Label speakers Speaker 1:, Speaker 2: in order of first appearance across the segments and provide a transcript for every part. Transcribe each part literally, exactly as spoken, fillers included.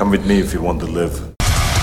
Speaker 1: Come with me if you want to live.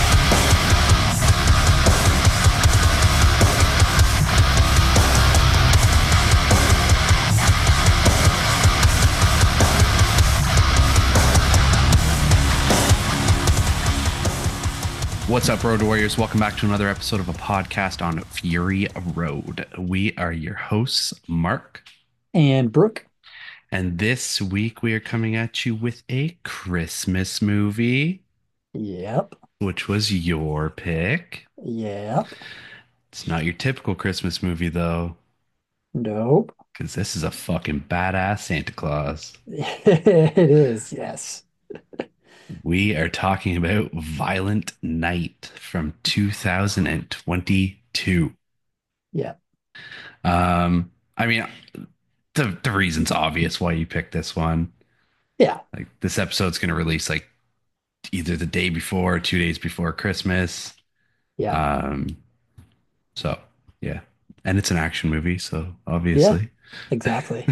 Speaker 2: What's up, Road Warriors? Welcome back to another episode of a podcast on Fury Road. We are your hosts, Mark.
Speaker 3: And Brooke.
Speaker 2: And this week we are coming at you with a Christmas movie,
Speaker 3: Yep.
Speaker 2: which was your pick.
Speaker 3: Yep.
Speaker 2: It's not your typical Christmas movie, though,
Speaker 3: Nope.
Speaker 2: because this is a fucking badass Santa Claus.
Speaker 3: It is, yes.
Speaker 2: We are talking about Violent Night from two thousand twenty-two.
Speaker 3: Yeah.
Speaker 2: Um, I mean, the the reason's obvious why you picked this one.
Speaker 3: Yeah.
Speaker 2: Like this episode's going to release like either the day before or two days before Christmas.
Speaker 3: Yeah.
Speaker 2: Um, so yeah, and it's an action movie, so
Speaker 3: Yeah.
Speaker 2: obviously.
Speaker 3: Exactly.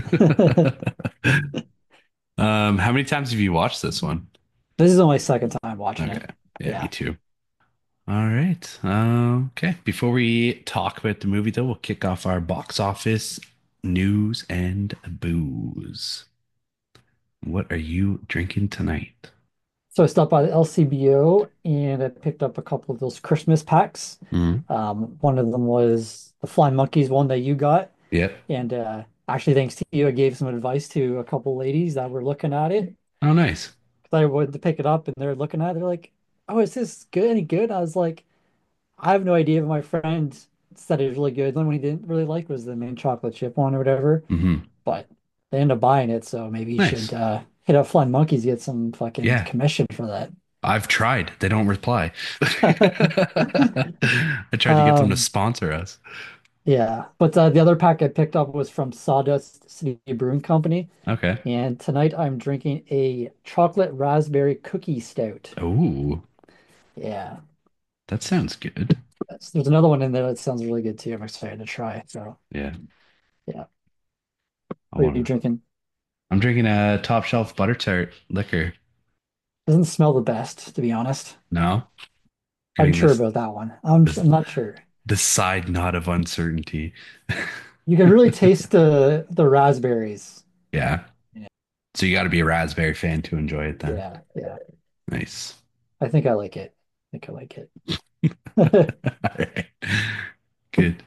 Speaker 2: Um, how many times have you watched this one?
Speaker 3: This is only my second time watching
Speaker 2: Okay,
Speaker 3: it.
Speaker 2: yeah, me
Speaker 3: Yeah.
Speaker 2: too. All right. Uh, okay. Before we talk about the movie, though, we'll kick off our box office news and booze. What are you drinking tonight?
Speaker 3: So I stopped by the L C B O and I picked up a couple of those Christmas packs.
Speaker 2: Mm.
Speaker 3: Um, one of them was the Flying Monkeys one that you got.
Speaker 2: Yep.
Speaker 3: And uh, actually, thanks to you, I gave some advice to a couple ladies that were looking at it.
Speaker 2: Oh, nice.
Speaker 3: Because I went to pick it up and they're looking at it. They're like, oh, is this good? Any good? I was like, I have no idea, but my friend said it was really good. The only one he didn't really like was the main chocolate chip one or whatever.
Speaker 2: Hmm.
Speaker 3: But they ended up buying it, so maybe you should
Speaker 2: Nice.
Speaker 3: uh, hit up Flying Monkeys, get some fucking
Speaker 2: Yeah.
Speaker 3: commission for that.
Speaker 2: I've tried. They don't reply. I tried to get them to
Speaker 3: Um,
Speaker 2: sponsor us.
Speaker 3: yeah, but uh, the other pack I picked up was from Sawdust City Brewing Company,
Speaker 2: Okay.
Speaker 3: and tonight I'm drinking a chocolate raspberry cookie stout.
Speaker 2: Oh,
Speaker 3: Yeah,
Speaker 2: that sounds good.
Speaker 3: that's, there's another one in there that sounds really good too. I'm excited to try. So
Speaker 2: Yeah.
Speaker 3: yeah,
Speaker 2: I
Speaker 3: what are
Speaker 2: want
Speaker 3: you
Speaker 2: to.
Speaker 3: drinking?
Speaker 2: I'm drinking a top shelf butter tart liquor.
Speaker 3: Doesn't smell the best, to be honest.
Speaker 2: No, getting
Speaker 3: Unsure
Speaker 2: this
Speaker 3: about that one. I'm
Speaker 2: this
Speaker 3: I'm not sure.
Speaker 2: the side nod of uncertainty.
Speaker 3: You can really taste the the raspberries.
Speaker 2: Yeah.
Speaker 3: Yeah,
Speaker 2: So you got to be a raspberry fan to enjoy it then.
Speaker 3: yeah, yeah.
Speaker 2: Nice.
Speaker 3: I think I like it. I think I like it.
Speaker 2: All right. Good.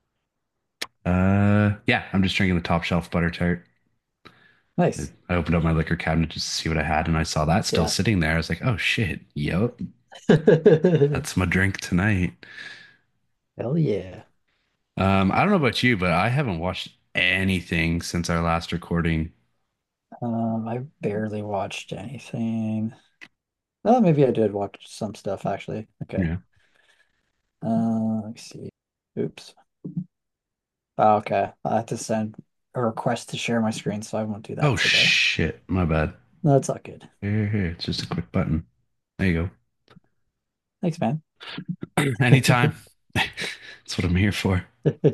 Speaker 2: Uh, yeah, I'm just drinking the top shelf butter tart.
Speaker 3: Nice.
Speaker 2: I opened up my liquor cabinet just to see what I had, and I saw that still
Speaker 3: Yeah.
Speaker 2: sitting there. I was like, "Oh shit, yep, that's my drink tonight."
Speaker 3: Hell yeah.
Speaker 2: Um, I don't know about you, but I haven't watched anything since our last recording.
Speaker 3: Um, I barely watched anything. Oh, maybe I did watch some stuff actually. Okay.
Speaker 2: Yeah.
Speaker 3: Uh, let me see. Oops. Oh, okay. I have to send a request to share my screen, so I won't do
Speaker 2: Oh
Speaker 3: that today.
Speaker 2: shit, my bad.
Speaker 3: No, that's not good.
Speaker 2: Here, here, it's just a quick button. There you
Speaker 3: Thanks, man.
Speaker 2: go. Anytime. That's what I'm here for.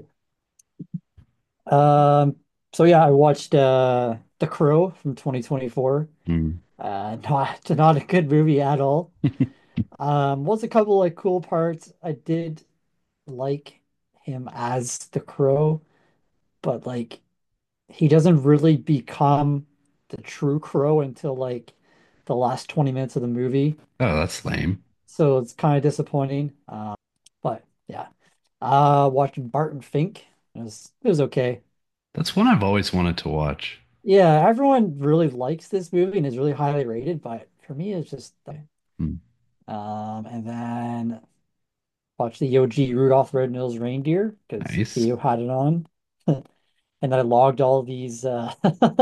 Speaker 3: Um, so yeah, I watched uh The Crow from twenty twenty-four.
Speaker 2: Hmm.
Speaker 3: Uh, not not a good movie at all. Um, was a couple like cool parts. I did like him as the Crow, but like he doesn't really become the true Crow until like the last twenty minutes of the movie.
Speaker 2: Oh, that's lame.
Speaker 3: So it's kind of disappointing. Um, but yeah. Uh, watching Barton Fink. It was it was okay.
Speaker 2: That's one I've always wanted to watch.
Speaker 3: Yeah, everyone really likes this movie and is really highly rated, but for me, it's just
Speaker 2: Hmm.
Speaker 3: um, and then watch the O G Rudolph the Red-Nosed Reindeer because
Speaker 2: Nice.
Speaker 3: Theo had it on, and I logged all these uh,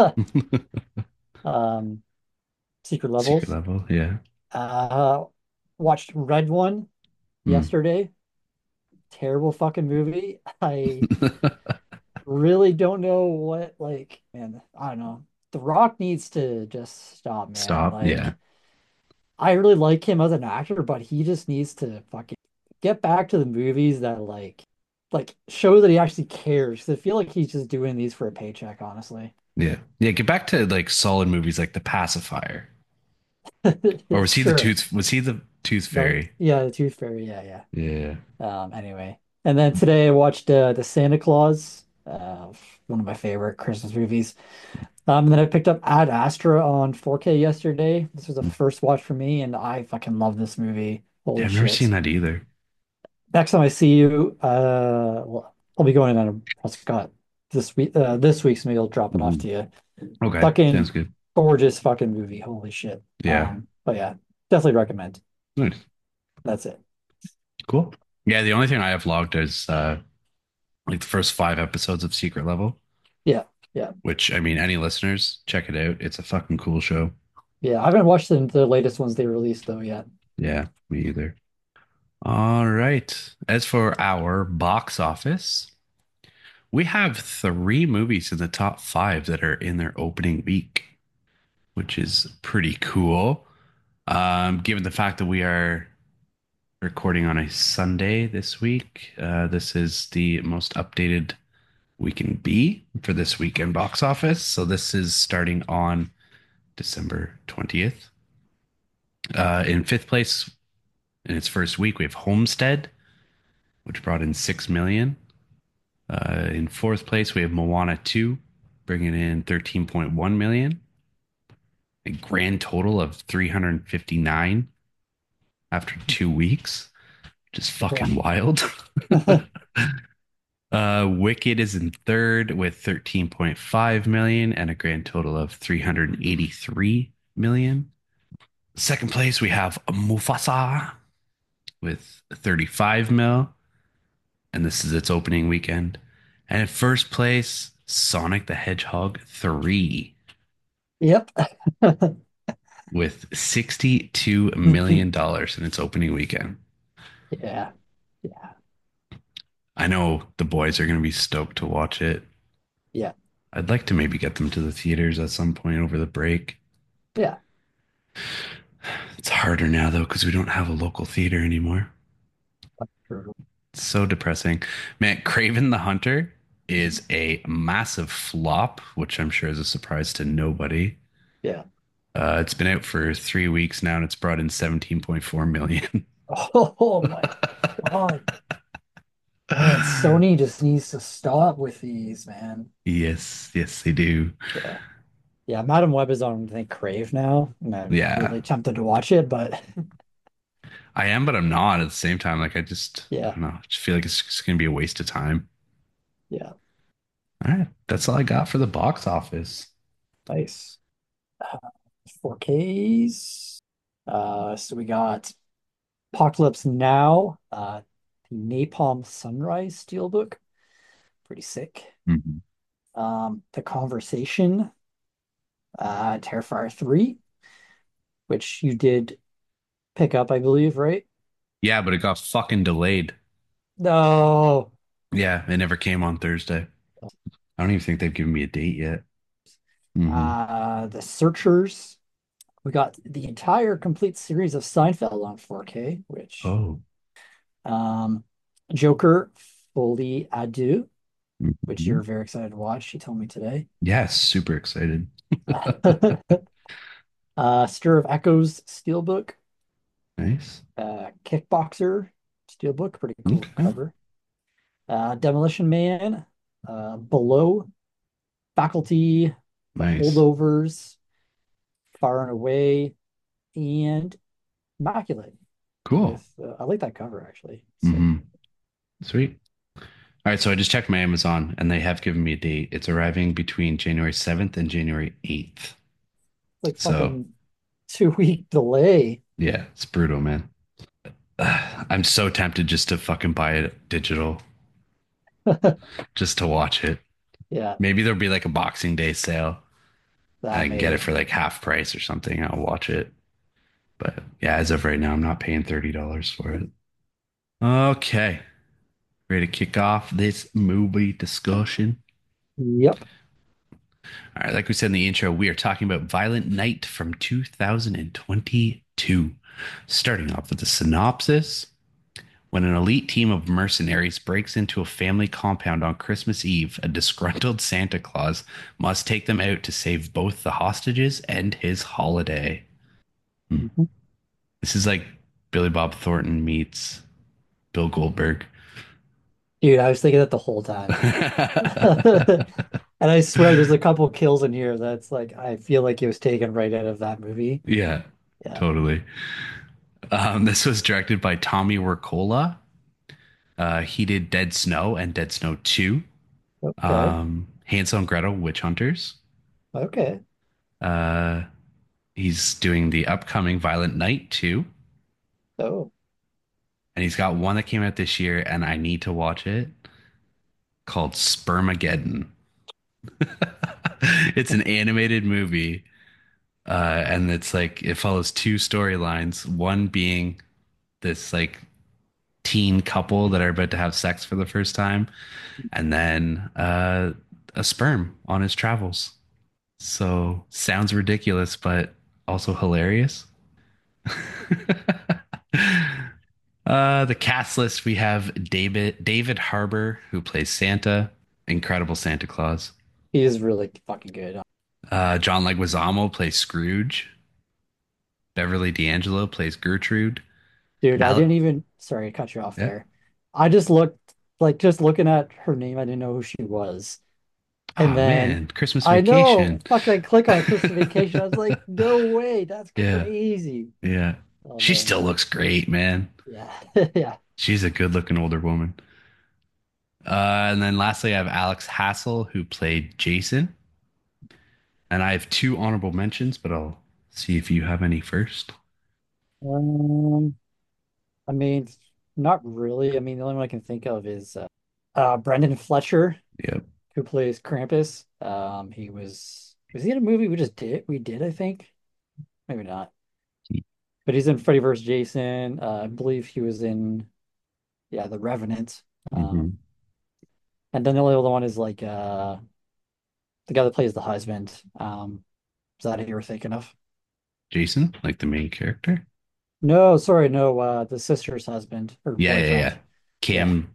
Speaker 3: um, secret
Speaker 2: Secret
Speaker 3: levels.
Speaker 2: level, yeah.
Speaker 3: Uh, watched Red One
Speaker 2: Hmm.
Speaker 3: yesterday. Terrible fucking movie. I really don't know what like, man. I don't know. The Rock needs to just stop, man.
Speaker 2: Stop. Yeah.
Speaker 3: Like. I really like him as an actor, but he just needs to fucking get back to the movies that like like show that he actually cares. 'Cause I feel like he's just doing these for a paycheck, honestly.
Speaker 2: Yeah. Yeah. Get back to like solid movies like The Pacifier. Or was he the
Speaker 3: Sure.
Speaker 2: tooth? Was he the tooth
Speaker 3: No,
Speaker 2: fairy?
Speaker 3: yeah, the Tooth Fairy. Yeah, yeah.
Speaker 2: Yeah.
Speaker 3: Um, anyway, and then today I watched uh, the Santa Claus, uh, one of my favorite Christmas movies. Um, and then I picked up Ad Astra on four K yesterday. This was a first watch for me, and I fucking love this movie.
Speaker 2: Yeah,
Speaker 3: Holy
Speaker 2: I've never seen
Speaker 3: shit!
Speaker 2: that either.
Speaker 3: Next time I see you, uh, well, I'll be going on a Prescott this week. Uh, this week, so maybe I'll drop it off
Speaker 2: Mhm.
Speaker 3: to you.
Speaker 2: Okay, sounds
Speaker 3: Fucking
Speaker 2: good.
Speaker 3: gorgeous fucking movie. Holy shit.
Speaker 2: Yeah.
Speaker 3: Um, but yeah, definitely recommend.
Speaker 2: Nice.
Speaker 3: That's it.
Speaker 2: Cool. Yeah, the only thing I have logged is uh like the first five episodes of Secret Level,
Speaker 3: Yeah, yeah,
Speaker 2: which I mean, any listeners, check it out. It's a fucking cool show.
Speaker 3: yeah. I haven't watched the, the latest ones they released though yet.
Speaker 2: Yeah, me either. All right. As for our box office, we have three movies in the top five that are in their opening week, which is pretty cool. Um, given the fact that we are recording on a Sunday this week, uh, this is the most updated we can be for this weekend box office. So this is starting on December twentieth. Uh, in fifth place in its first week, we have Homestead, which brought in six million. Uh, in fourth place, we have Moana two, bringing in thirteen point one million. A grand total of three hundred fifty-nine after two weeks, which is
Speaker 3: Yeah.
Speaker 2: fucking wild. uh, Wicked is in third with thirteen point five million and a grand total of three hundred eighty-three million. Second place, we have Mufasa with thirty-five mil, and this is its opening weekend. And in first place, Sonic the Hedgehog three
Speaker 3: Yep.
Speaker 2: with sixty-two million dollars in its opening weekend.
Speaker 3: Yeah. Yeah.
Speaker 2: I know the boys are going to be stoked to watch it.
Speaker 3: Yeah.
Speaker 2: I'd like to maybe get them to the theaters at some point over the break.
Speaker 3: Yeah.
Speaker 2: It's harder now though because we don't have a local theater anymore.
Speaker 3: True.
Speaker 2: It's so depressing. Man, Craven the Hunter is a massive flop, which I'm sure is a surprise to nobody.
Speaker 3: Yeah.
Speaker 2: Uh, it's been out for three weeks now and it's brought in seventeen point four million.
Speaker 3: Oh my God. Man, Sony just needs to stop with these, man.
Speaker 2: Yes, yes, they do.
Speaker 3: Yeah. Yeah, Madam Web is on, I think, Crave now, and I'm
Speaker 2: Yeah,
Speaker 3: really tempted to watch it, but
Speaker 2: I am, but I'm not at the same time. Like, I just, I
Speaker 3: yeah,
Speaker 2: don't know, I just feel like it's just going to be a waste of time.
Speaker 3: yeah,
Speaker 2: All right, that's all I got for the box office.
Speaker 3: nice. Uh, four Ks. Uh, so we got Apocalypse Now, uh, the Napalm Sunrise Steelbook, pretty sick.
Speaker 2: Mhm.
Speaker 3: Um, The Conversation, uh, Terrifier three, which you did pick up, I believe, right?
Speaker 2: Yeah, but it got fucking delayed.
Speaker 3: No.
Speaker 2: Yeah, it never came on Thursday. I don't even think they've given me a date yet. Hmm.
Speaker 3: Uh, The Searchers. We got the entire complete series of Seinfeld on four K, which
Speaker 2: Oh.
Speaker 3: um Joker Fully Adieu, which
Speaker 2: Mhm.
Speaker 3: you're very excited to watch. She told me today.
Speaker 2: Yeah, super excited.
Speaker 3: uh Stir of Echoes Steelbook,
Speaker 2: Nice.
Speaker 3: uh Kickboxer Steelbook, pretty cool
Speaker 2: Okay.
Speaker 3: cover. Uh Demolition Man, uh Below, Faculty, The
Speaker 2: Nice.
Speaker 3: Holdovers, Far and Away, and Immaculate
Speaker 2: Cool.
Speaker 3: with uh, I like that cover actually. Sick.
Speaker 2: Hmm. Sweet. All right, so I just checked my Amazon and they have given me a date. It's arriving between January seventh and January eighth.
Speaker 3: Like
Speaker 2: So,
Speaker 3: fucking two week delay.
Speaker 2: yeah, it's brutal, man. I'm so tempted just to fucking buy it digital just to watch it.
Speaker 3: Yeah,
Speaker 2: Maybe there'll be like a Boxing Day sale and
Speaker 3: that
Speaker 2: I can get it
Speaker 3: maybe.
Speaker 2: for like half price or something. I'll watch it. But yeah, as of right now, I'm not paying thirty dollars for it. Okay. Ready to kick off this movie discussion?
Speaker 3: Yep.
Speaker 2: All right, like we said in the intro, we are talking about Violent Night from two thousand twenty-two. Starting off with the synopsis. When an elite team of mercenaries breaks into a family compound on Christmas Eve, a disgruntled Santa Claus must take them out to save both the hostages and his holiday. Hmm.
Speaker 3: Mhm.
Speaker 2: This is like Billy Bob Thornton meets Bill Goldberg.
Speaker 3: Dude, I was thinking that the whole time. And I swear there's a couple kills in here that's like I feel like it was taken right out of that movie.
Speaker 2: Yeah,
Speaker 3: Yeah.
Speaker 2: totally. Um, this was directed by Tommy Wirkola. Uh, he did Dead Snow and Dead Snow two.
Speaker 3: Okay.
Speaker 2: Um, Hansel and Gretel Witch Hunters.
Speaker 3: Okay.
Speaker 2: Uh, he's doing the upcoming Violent Night two.
Speaker 3: Oh,
Speaker 2: And he's got one that came out this year, and I need to watch it called Spermageddon. It's an animated movie, uh, and it's like it follows two storylines. One being this like teen couple that are about to have sex for the first time, and then uh, a sperm on his travels. So sounds ridiculous, but also hilarious. Uh, the cast list we have David David Harbour who plays Santa, incredible Santa Claus.
Speaker 3: he is really fucking good.
Speaker 2: Uh, John Leguizamo plays Scrooge. Beverly D'Angelo plays Gertrude.
Speaker 3: Dude, I
Speaker 2: Mal,
Speaker 3: didn't even, sorry, I cut you off
Speaker 2: yeah.
Speaker 3: there. I just looked, like, just looking at her name, I didn't know who she was. And
Speaker 2: Oh
Speaker 3: then
Speaker 2: man, Christmas
Speaker 3: I know,
Speaker 2: Vacation.
Speaker 3: fuck, I click on Christmas Vacation. I was like, no way, that's
Speaker 2: Yeah,
Speaker 3: crazy.
Speaker 2: yeah.
Speaker 3: Oh
Speaker 2: She
Speaker 3: man.
Speaker 2: still looks great, man.
Speaker 3: Yeah. Yeah.
Speaker 2: She's a good-looking older woman. Uh, and then lastly, I have Alex Hassel who played Jason. And I have two honorable mentions, but I'll see if you have any first.
Speaker 3: Um, I mean, not really. I mean, the only one I can think of is uh, uh Brendan Fletcher,
Speaker 2: Yep.
Speaker 3: who plays Krampus. Um, he was was he in a movie we just did we did, I think? Maybe not. But he's in Freddy versus. Jason. Uh, I believe he was in yeah, The Revenant.
Speaker 2: Hmm.
Speaker 3: Um, and then the only other one is like uh the guy that plays the husband. Um, is that who you were thinking of?
Speaker 2: Jason, like the main character.
Speaker 3: No, sorry, no, uh the sister's husband or
Speaker 2: Yeah, yeah, yeah.
Speaker 3: boyfriend. Yeah.
Speaker 2: Cam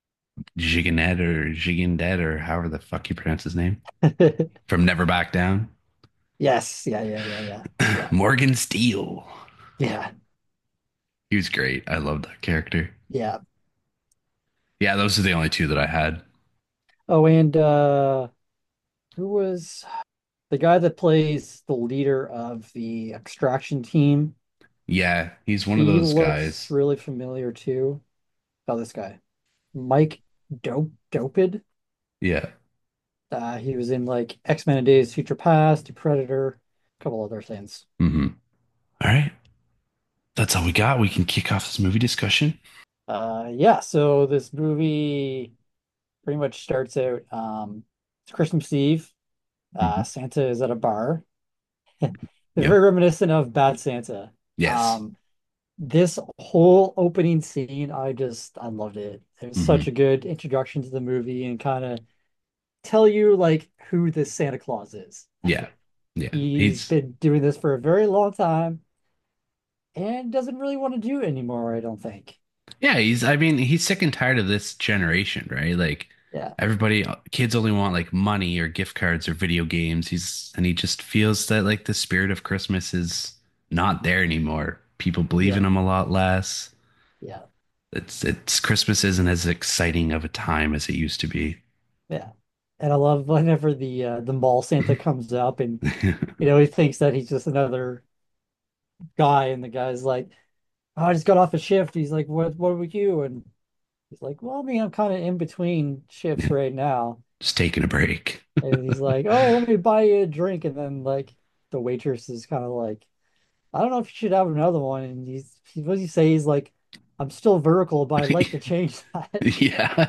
Speaker 2: Giganet or Gigandet or however the fuck you pronounce his name from Never Back Down.
Speaker 3: Yes, yeah, yeah, yeah, yeah. Yeah.
Speaker 2: Morgan Steele.
Speaker 3: Yeah.
Speaker 2: He was great. I loved that character.
Speaker 3: Yeah.
Speaker 2: Yeah, those are the only two that I had.
Speaker 3: Oh, and uh who was the guy that plays the leader of the extraction team?
Speaker 2: Yeah, he's one of
Speaker 3: He
Speaker 2: those
Speaker 3: looks
Speaker 2: guys.
Speaker 3: really familiar too. Oh, this guy. Mike Dope Dopid.
Speaker 2: Yeah.
Speaker 3: Uh, he was in like X-Men and Days of Future Past, Predator, a couple other things.
Speaker 2: Hmm. All right. That's all we got. We can kick off this movie discussion.
Speaker 3: Uh, yeah, so this movie pretty much starts out um, it's Christmas Eve. Uh,
Speaker 2: Hmm.
Speaker 3: Santa is at a bar. It's
Speaker 2: Yep.
Speaker 3: very reminiscent of Bad Santa.
Speaker 2: Yes.
Speaker 3: Um, this whole opening scene, I just I loved it. It was such a
Speaker 2: Hmm.
Speaker 3: good introduction to the movie and kind of tell you like who this Santa Claus is.
Speaker 2: Yeah. Yeah.
Speaker 3: He's
Speaker 2: He's
Speaker 3: been doing this for a very long time and doesn't really want to do it anymore, I don't think.
Speaker 2: Yeah, he's, I mean, he's sick and tired of this generation, right? Like
Speaker 3: Yeah,
Speaker 2: everybody, kids only want like money or gift cards or video games. He's, and he just feels that like the spirit of Christmas is not there anymore. People believe in
Speaker 3: yeah,
Speaker 2: him a lot less.
Speaker 3: yeah,
Speaker 2: It's, it's, Christmas isn't as exciting of a time as it used to be.
Speaker 3: yeah. And I love whenever the uh, the mall Santa comes up and you know he thinks that he's just another guy, and the guy's like, oh, I just got off a shift. He's like, what what were you? And he's like, well, I mean, I'm kind of in between shifts right now.
Speaker 2: Just taking a break.
Speaker 3: And he's like, oh, let me buy you a drink. And then like the waitress is kind of like, I don't know if you should have another one. And he's he, what does he say? He's like, I'm still vertical, but I'd like to change that.
Speaker 2: Yeah.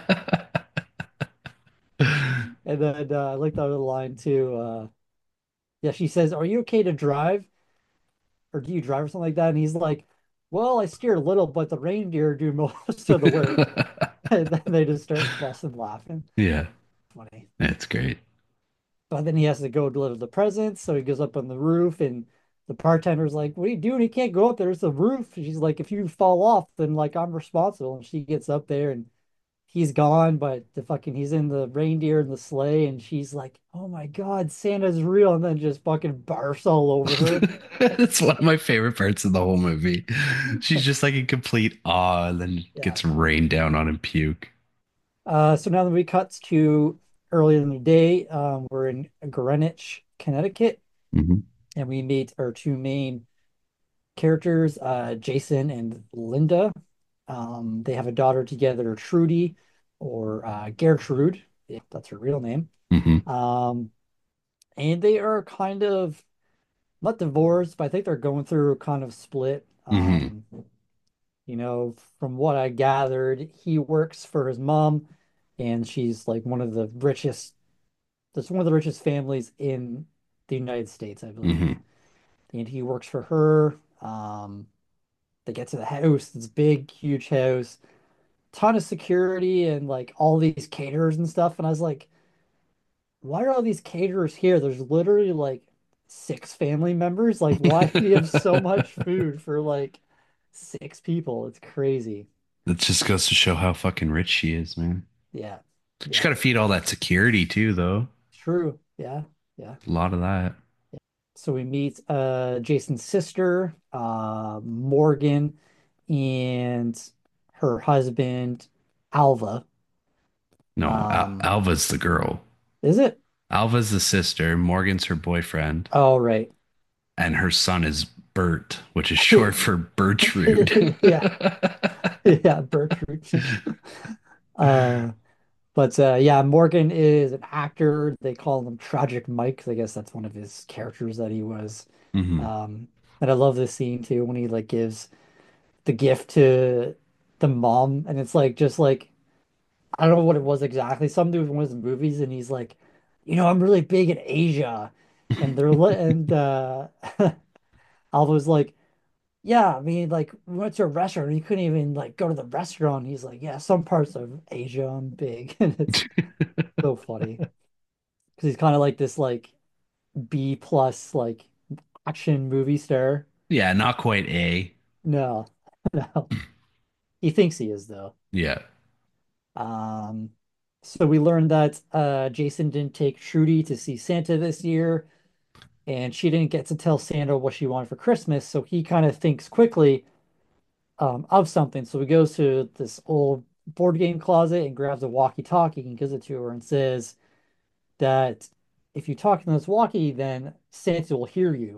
Speaker 3: And then uh, I like the other line too. Uh, yeah, she says, "Are you okay to drive, or do you drive or something like that?" And he's like, "Well, I steer a little, but the reindeer do most of the work." And then they just start busting laughing.
Speaker 2: Yeah,
Speaker 3: Funny.
Speaker 2: that's great.
Speaker 3: But then he has to go deliver the presents, so he goes up on the roof, and the bartender's like, "What are you doing? He can't go up there. It's a roof." She's like, "If you fall off, then like I'm responsible." And she gets up there, and he's gone, but the fucking he's in the reindeer and the sleigh, and she's like, "Oh my God, Santa's real," and then just fucking barfs all over her.
Speaker 2: It's one of my favorite parts of the whole movie. She's just like in complete awe and then
Speaker 3: Yeah.
Speaker 2: gets rained down on and puke.
Speaker 3: Uh, so now the movie cuts to earlier in the day. Um, we're in Greenwich, Connecticut,
Speaker 2: Hmm.
Speaker 3: and we meet our two main characters, uh, Jason and Linda. Um, they have a daughter together, Trudy, or uh, Gertrude, if that's her real name.
Speaker 2: Hmm.
Speaker 3: Um, and they are kind of not divorced, but I think they're going through kind of split.
Speaker 2: Hmm.
Speaker 3: Um, you know, from what I gathered, he works for his mom, and she's like one of the richest, that's one of the richest families in the United States, I believe.
Speaker 2: Hmm.
Speaker 3: And he works for her. Um, they get to the house, this big, huge house, ton of security and like all these caterers and stuff. And I was like, why are all these caterers here? There's literally like six family members. Like, why do we have so much food for like six people? It's crazy.
Speaker 2: That just goes to show how fucking rich she is, man.
Speaker 3: Yeah.
Speaker 2: She's
Speaker 3: Yeah.
Speaker 2: got to feed all that security too, though.
Speaker 3: True. Yeah. Yeah.
Speaker 2: A lot of that.
Speaker 3: So we meet uh Jason's sister, uh Morgan, and her husband, Alva.
Speaker 2: No, Al-
Speaker 3: Um,
Speaker 2: Alva's the girl.
Speaker 3: is it?
Speaker 2: Alva's the sister. Morgan's her boyfriend.
Speaker 3: Oh, right.
Speaker 2: And her son is Bert, which is short for Bertrude.
Speaker 3: Yeah. Yeah, Bertrude. Uh, but uh, yeah, Morgan is an actor. They call him Tragic Mike, 'cause I guess that's one of his characters that he was.
Speaker 2: Hmm.
Speaker 3: Um, and I love this scene too when he like gives the gift to the mom, and it's like just like I don't know what it was exactly. Some dude from one of his movies, and he's like, you know, I'm really big in Asia, and they're li and uh, Alva's like, yeah, I mean, like we went to a restaurant, and you couldn't even like go to the restaurant. He's like, yeah, some parts of Asia I'm big, and it's so funny because he's kind of like this like B plus like action movie star.
Speaker 2: Yeah, not quite A.
Speaker 3: No, no, he thinks he is though.
Speaker 2: Yeah.
Speaker 3: Um, so we learned that uh, Jason didn't take Trudy to see Santa this year, and she didn't get to tell Santa what she wanted for Christmas. So he kind of thinks quickly um, of something. So he goes to this old board game closet and grabs a walkie-talkie and gives it to her and says that if you talk in this walkie, then Santa will hear you.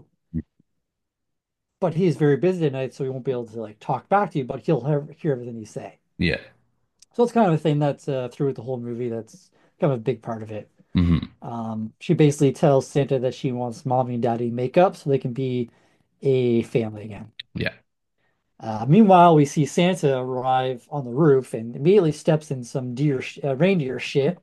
Speaker 3: But he's very busy tonight, so he won't be able to like talk back to you, but he'll hear, hear everything you say.
Speaker 2: Yeah.
Speaker 3: So it's kind of a thing that's uh, throughout the whole movie. That's kind of a big part of it.
Speaker 2: Hmm.
Speaker 3: Um, she basically tells Santa that she wants mommy and daddy to make up so they can be a family again.
Speaker 2: Yeah.
Speaker 3: Uh, meanwhile, we see Santa arrive on the roof and immediately steps in some deer sh uh, reindeer shit.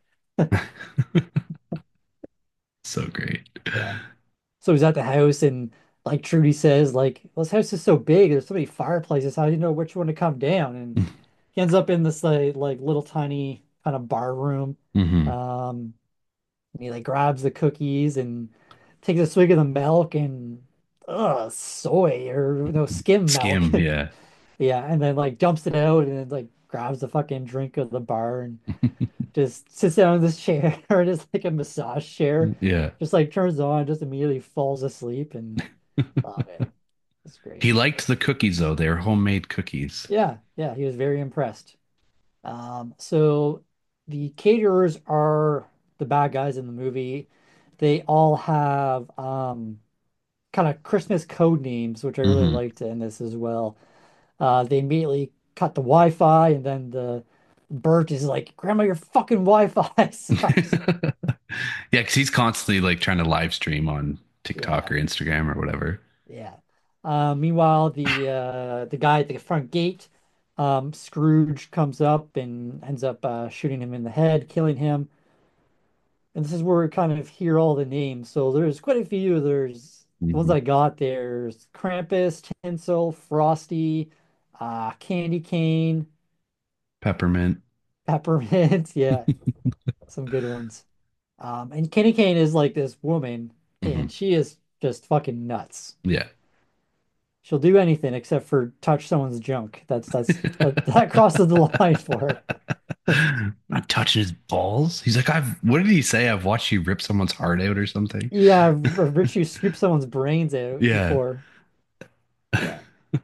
Speaker 2: So great.
Speaker 3: Yeah. So he's at the house and like Trudy says, like, well, this house is so big, there's so many fireplaces, how do you know which one to come down? And he ends up in this like, like little tiny kind of bar room.
Speaker 2: Hmm.
Speaker 3: Um, and he like grabs the cookies and takes a swig of the milk and uh soy or no skim milk.
Speaker 2: Skim. Yeah.
Speaker 3: Yeah, and then like dumps it out and then like grabs the fucking drink of the bar and just sits down in this chair or just like a massage chair,
Speaker 2: Yeah.
Speaker 3: just like turns on, just immediately falls asleep and oh man, it's great.
Speaker 2: He liked the cookies though. They were homemade cookies.
Speaker 3: Yeah, yeah, he was very impressed. Um, so the caterers are the bad guys in the movie. They all have um kind of Christmas code names, which I really
Speaker 2: Hmm.
Speaker 3: liked in this as well. Uh, they immediately cut the Wi-Fi, and then the Bert is like, "Grandma, your fucking Wi-Fi sucks."
Speaker 2: Yeah, because he's constantly like trying to live stream on TikTok
Speaker 3: Yeah,
Speaker 2: or Instagram or whatever.
Speaker 3: yeah. Uh, meanwhile, the uh, the guy at the front gate, um, Scrooge comes up and ends up uh, shooting him in the head, killing him. And this is where we kind of hear all the names. So there's quite a few. There's the ones
Speaker 2: Hmm.
Speaker 3: I got. There's Krampus, Tinsel, Frosty, uh, Candy Cane,
Speaker 2: Peppermint.
Speaker 3: Peppermint. Yeah, some good ones. Um, and Candy Cane is like this woman,
Speaker 2: Hmm.
Speaker 3: and she is just fucking nuts.
Speaker 2: Yeah.
Speaker 3: She'll do anything except for touch someone's junk. That's that's that, that crosses the line for her.
Speaker 2: touching his balls. He's like, I've, what did he say? I've watched you rip someone's heart out or something.
Speaker 3: Yeah, R- Richie scooped someone's brains out
Speaker 2: Yeah.
Speaker 3: before. Yeah.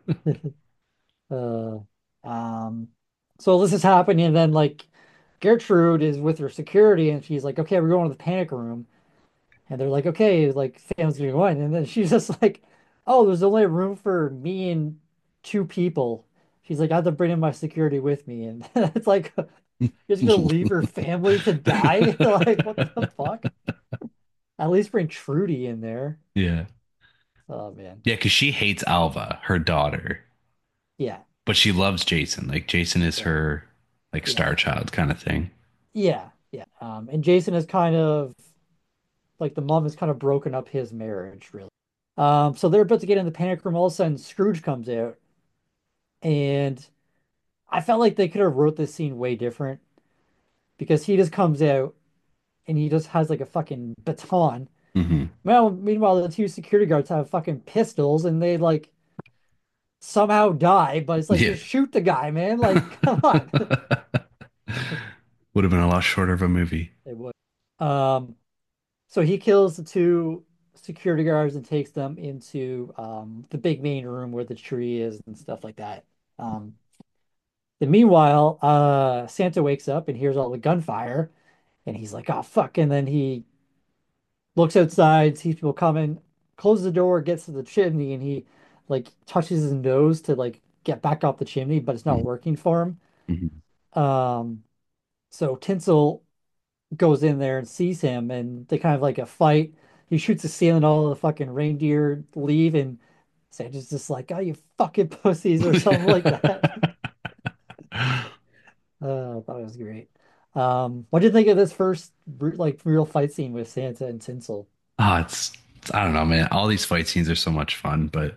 Speaker 3: Uh, um, so this is happening, and then like Gertrude is with her security, and she's like, "Okay, we're going to the panic room," and they're like, "Okay, like Sam's gonna go in," and then she's just like, "Oh, there's only room for me and two people." She's like, "I have to bring in my security with me," and it's like, you're just gonna leave her family to die? Like, what the fuck? At least bring Trudy in there.
Speaker 2: Yeah.
Speaker 3: Oh man,
Speaker 2: Yeah, because she hates Alva, her daughter,
Speaker 3: yeah,
Speaker 2: but she loves Jason. Like Jason is
Speaker 3: yeah,
Speaker 2: her like
Speaker 3: yeah,
Speaker 2: star child kind of thing.
Speaker 3: yeah, yeah. Um, and Jason is kind of like the mom has kind of broken up his marriage, really. Um, so they're about to get in the panic room. All of a sudden, Scrooge comes out, and I felt like they could have wrote this scene way different because he just comes out and he just has like a fucking baton.
Speaker 2: Hmm.
Speaker 3: Well, meanwhile, the two security guards have fucking pistols and they like somehow die, but it's like
Speaker 2: Yeah.
Speaker 3: just shoot the guy, man. Like, come on.
Speaker 2: Would have been a lot shorter of a movie.
Speaker 3: They would. Um, so he kills the two security guards and takes them into um the big main room where the tree is and stuff like that. Um, then meanwhile, uh, Santa wakes up and hears all the gunfire, and he's like, "Oh fuck!" And then he looks outside, sees people coming, closes the door, gets to the chimney, and he like touches his nose to like get back up the chimney, but it's not working for him.
Speaker 2: Mm-hmm.
Speaker 3: Um, so Tinsel goes in there and sees him, and they kind of like a fight. He shoots the ceiling, all of the fucking reindeer leave, and Santa's just like, "Oh, you fucking pussies," or something like that. Uh, I thought it was great. Um, what do you think of this first br- like real fight scene with Santa and Tinsel?
Speaker 2: Oh, it's, it's I don't know, man. All these fight scenes are so much fun, but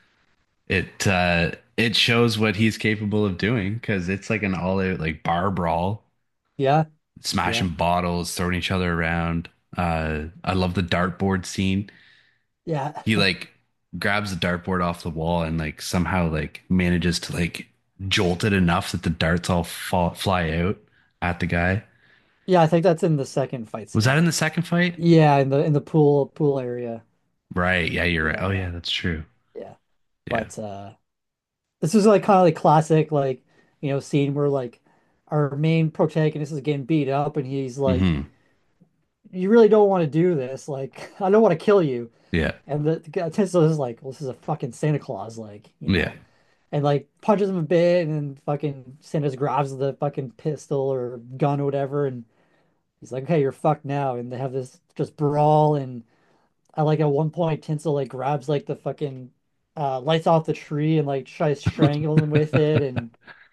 Speaker 2: it uh it shows what he's capable of doing because it's like an all-out like bar brawl,
Speaker 3: Yeah, yeah,
Speaker 2: smashing bottles, throwing each other around. Uh, I love the dartboard scene.
Speaker 3: yeah,
Speaker 2: He like grabs the dartboard off the wall and like somehow like manages to like jolt it enough that the darts all fall, fly out at the guy.
Speaker 3: yeah. I think that's in the second fight
Speaker 2: Was that
Speaker 3: scene.
Speaker 2: in the second fight?
Speaker 3: Yeah, in the in the pool pool area.
Speaker 2: Right. Yeah, you're right.
Speaker 3: Yeah,
Speaker 2: Oh
Speaker 3: yeah,
Speaker 2: yeah, that's true.
Speaker 3: yeah.
Speaker 2: Yeah.
Speaker 3: But uh, this is like kind of like classic, like you know, scene where like our main protagonist is getting beat up, and he's like,
Speaker 2: Hmm.
Speaker 3: "You really don't want to do this. Like, I don't want to kill you."
Speaker 2: Yeah.
Speaker 3: And the, the guy Tinsel is like, "Well, this is a fucking Santa Claus, like, you
Speaker 2: Yeah.
Speaker 3: know." And like punches him a bit, and then fucking Sanders grabs the fucking pistol or gun or whatever, and he's like, "Okay, you're fucked now." And they have this just brawl, and I like at one point Tinsel like grabs like the fucking uh lights off the tree and like tries to strangle him with it, and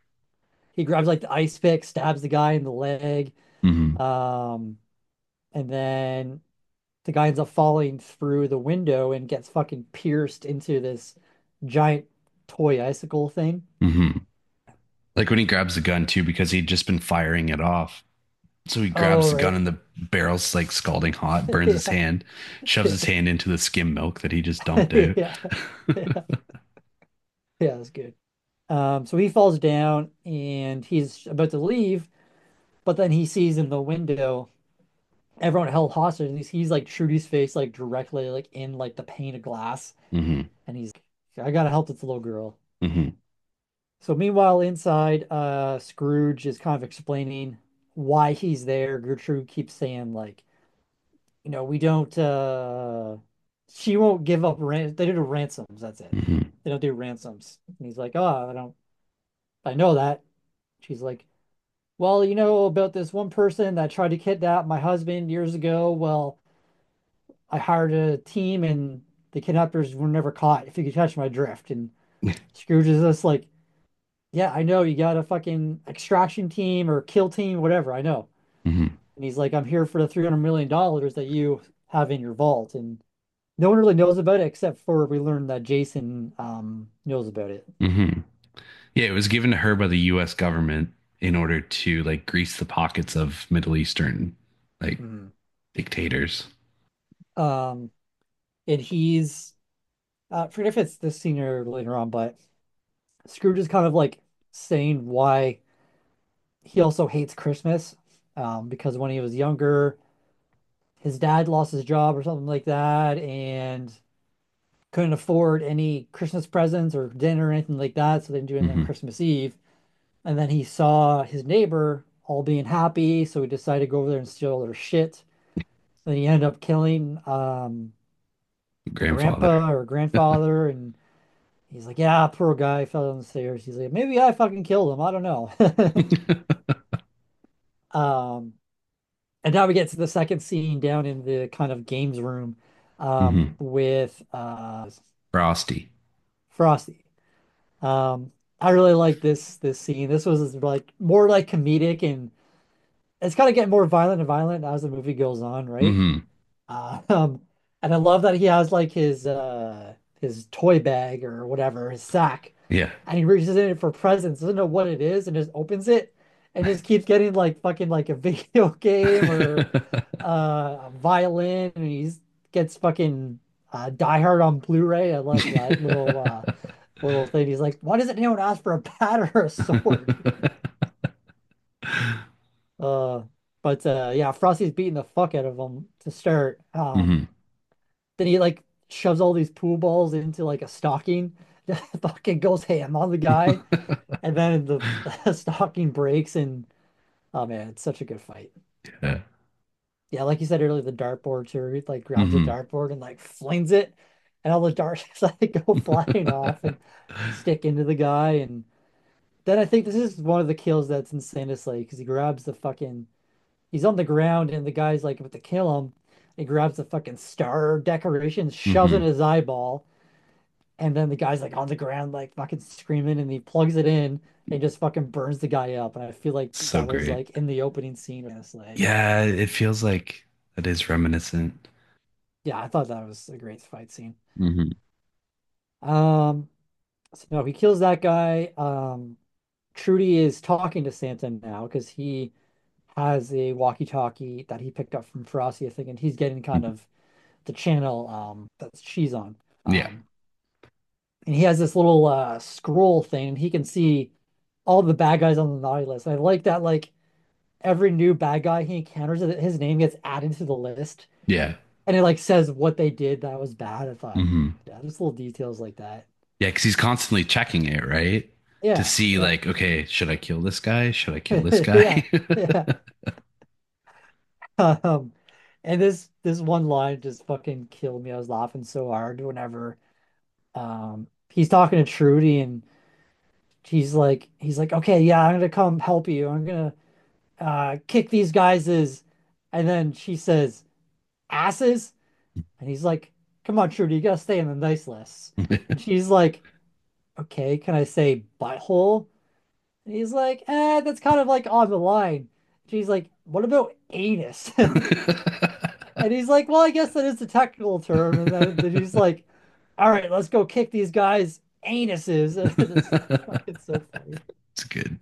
Speaker 3: he grabs like the ice pick, stabs the guy in the leg,
Speaker 2: Hmm.
Speaker 3: um, and then the guy ends up falling through the window and gets fucking pierced into this giant toy icicle thing.
Speaker 2: Hmm. Like when he grabs the gun too, because he'd just been firing it off. So he
Speaker 3: Oh,
Speaker 2: grabs the gun
Speaker 3: right.
Speaker 2: and the barrel's like scalding hot, burns his
Speaker 3: Yeah.
Speaker 2: hand, shoves his hand into the skim milk that he just dumped out.
Speaker 3: Yeah. Yeah. Yeah, that's good. Um, so he falls down and he's about to leave, but then he sees in the window everyone held hostage. And he's, he's like Trudy's face, like directly like in like the pane of glass,
Speaker 2: Hmm.
Speaker 3: and he's, I gotta help this little girl.
Speaker 2: Hmm.
Speaker 3: So meanwhile, inside, uh, Scrooge is kind of explaining why he's there. Gertrude keeps saying like, you know, we don't, uh, she won't give up rent. They do ransoms. That's it.
Speaker 2: Hmm.
Speaker 3: They don't do ransoms. And he's like, oh, I don't, I know that. She's like, well, you know about this one person that tried to kidnap my husband years ago. Well, I hired a team and the kidnappers were never caught, if you could catch my drift. And Scrooge is just like, yeah, I know you got a fucking extraction team or kill team, whatever. I know.
Speaker 2: Hmm.
Speaker 3: And he's like, I'm here for the three hundred million dollars that you have in your vault. And no one really knows about it except for we learned that Jason um, knows about it.
Speaker 2: Hmm. Yeah, it was given to her by the U S government in order to like grease the pockets of Middle Eastern like
Speaker 3: Mhm.
Speaker 2: dictators.
Speaker 3: Um, and he's, uh, I forget if it's this scene or later on, but Scrooge is kind of like saying why he also hates Christmas. um, because when he was younger, his dad lost his job or something like that, and couldn't afford any Christmas presents or dinner or anything like that, so they didn't do anything on
Speaker 2: Hmm.
Speaker 3: Christmas Eve. And then he saw his neighbor all being happy, so he decided to go over there and steal all their shit. Then he ended up killing um, the
Speaker 2: Grandfather.
Speaker 3: grandpa or grandfather, and he's like, "Yeah, poor guy fell down the stairs." He's like, "Maybe I fucking killed him. I don't know." Um, and now we get to the second scene down in the kind of games room um,
Speaker 2: Hmm.
Speaker 3: with uh,
Speaker 2: Frosty.
Speaker 3: Frosty. Um, I really like this this scene. This was like more like comedic, and it's kind of getting more violent and violent as the movie goes on, right?
Speaker 2: Hmm.
Speaker 3: Uh, um, and I love that he has like his uh his toy bag or whatever, his sack,
Speaker 2: Yeah.
Speaker 3: and he reaches in it for presents, doesn't know what it is, and just opens it and just keeps getting like fucking like a video game or uh a violin, and he's gets fucking uh Die Hard on Blu-ray. I love that little uh little thing. He's like, why doesn't anyone ask for a bat or a sword? Uh, but uh, yeah, Frosty's beating the fuck out of him to start. Um,
Speaker 2: Hmm.
Speaker 3: then he like shoves all these pool balls into like a stocking. Fucking goes ham on the guy, and then the, the stocking breaks, and oh man, it's such a good fight.
Speaker 2: Yeah.
Speaker 3: Yeah, like you said earlier, the dartboard too. He like grabs a
Speaker 2: Hmm.
Speaker 3: dartboard and like flings it, and all the darts like go flying off and stick into the guy. And then I think this is one of the kills that's insane to slay because he grabs the fucking he's on the ground and the guy's like about to kill him. He grabs the fucking star decoration, shoves it in
Speaker 2: Hmm.
Speaker 3: his eyeball, and then the guy's like on the ground, like fucking screaming, and he plugs it in and just fucking burns the guy up. And I feel like
Speaker 2: So
Speaker 3: that was
Speaker 2: great.
Speaker 3: like in the opening scene of this. Like,
Speaker 2: Yeah, it feels like that is reminiscent.
Speaker 3: yeah, I thought that was a great fight scene.
Speaker 2: Hmm.
Speaker 3: Um, so no, he kills that guy. Um, Trudy is talking to Santa now because he has a walkie-talkie that he picked up from Frosty, I think, and he's getting kind of the channel um that she's on.
Speaker 2: Yeah.
Speaker 3: Um, and he has this little uh scroll thing, and he can see all the bad guys on the naughty list. I like that, like every new bad guy he encounters, his name gets added to the list,
Speaker 2: Yeah.
Speaker 3: and it like says what they did that was bad. I thought,
Speaker 2: Hmm.
Speaker 3: yeah, just little details like that.
Speaker 2: Yeah, because he's constantly checking it, right? To
Speaker 3: Yeah,
Speaker 2: see,
Speaker 3: yeah,
Speaker 2: like, okay, should I kill this guy? Should I kill this
Speaker 3: yeah,
Speaker 2: guy?
Speaker 3: yeah. Um, and this this one line just fucking killed me. I was laughing so hard whenever um he's talking to Trudy, and he's like he's like, okay, yeah, I'm gonna come help you. I'm gonna uh kick these guys's, and then she says asses, and he's like, come on, Trudy, you gotta stay in the nice list. And she's like, okay, can I say butthole? And he's like, eh, that's kind of like on the line. She's like, what about anus? And he's like, well, I guess that is the technical term. And then, then he's like, all right, let's go kick these guys' anuses. It's fucking so funny.
Speaker 2: It's good.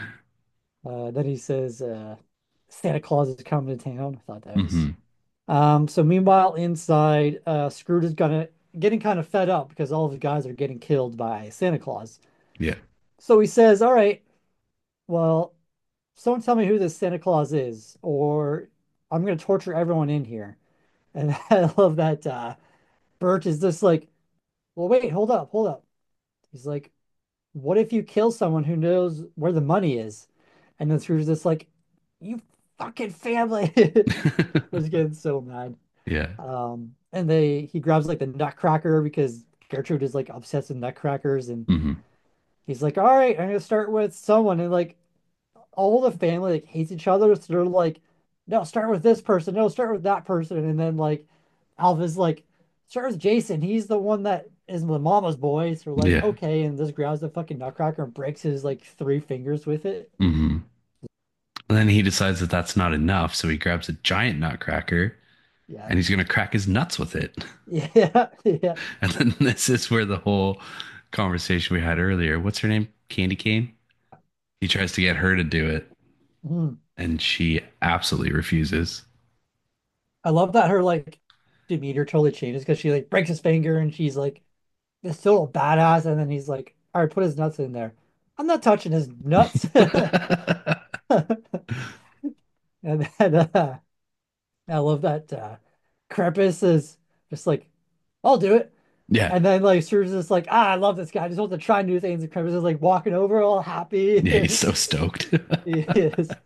Speaker 3: Uh, then he says, uh, Santa Claus is coming to town. I thought that was.
Speaker 2: Hmm.
Speaker 3: Um, so meanwhile, inside, uh, Scrooge is gonna getting kind of fed up because all of the guys are getting killed by Santa Claus.
Speaker 2: Yeah.
Speaker 3: So he says, all right, well, someone tell me who this Santa Claus is, or I'm gonna torture everyone in here. And I love that uh Birch is just like, well, wait, hold up, hold up. He's like, what if you kill someone who knows where the money is? And then Scrooge's just like, you fucking family. I was getting so mad.
Speaker 2: Yeah.
Speaker 3: Um, and they he grabs like the nutcracker because Gertrude is like obsessed with nutcrackers, and
Speaker 2: Hmm.
Speaker 3: he's like, all right, I'm gonna start with someone, and like all the family like hates each other, so they're like, no, start with this person, no, start with that person, and then like Alva's like, start with Jason, he's the one that is the mama's boy, so we're like,
Speaker 2: Yeah.
Speaker 3: okay, and just grabs the fucking nutcracker and breaks his like three fingers with it.
Speaker 2: Hmm. And then he decides that that's not enough, so he grabs a giant nutcracker
Speaker 3: Yeah,
Speaker 2: and he's going to crack his nuts with it.
Speaker 3: yeah, yeah.
Speaker 2: And then this is where the whole conversation we had earlier, what's her name? Candy Cane? He tries to get her to do it,
Speaker 3: Mm.
Speaker 2: and she absolutely refuses.
Speaker 3: I love that her like demeanor totally changes because she like breaks his finger and she's like this total badass, and then he's like, all right, put his nuts in there. I'm not touching his nuts. And then uh, I love that uh, Krampus is just like, I'll do it.
Speaker 2: Yeah.
Speaker 3: And then like Scrooge is just like, ah, I love this guy. I just want to try new things. And Krampus is like walking over all happy.
Speaker 2: Yeah, he's so stoked.
Speaker 3: He is.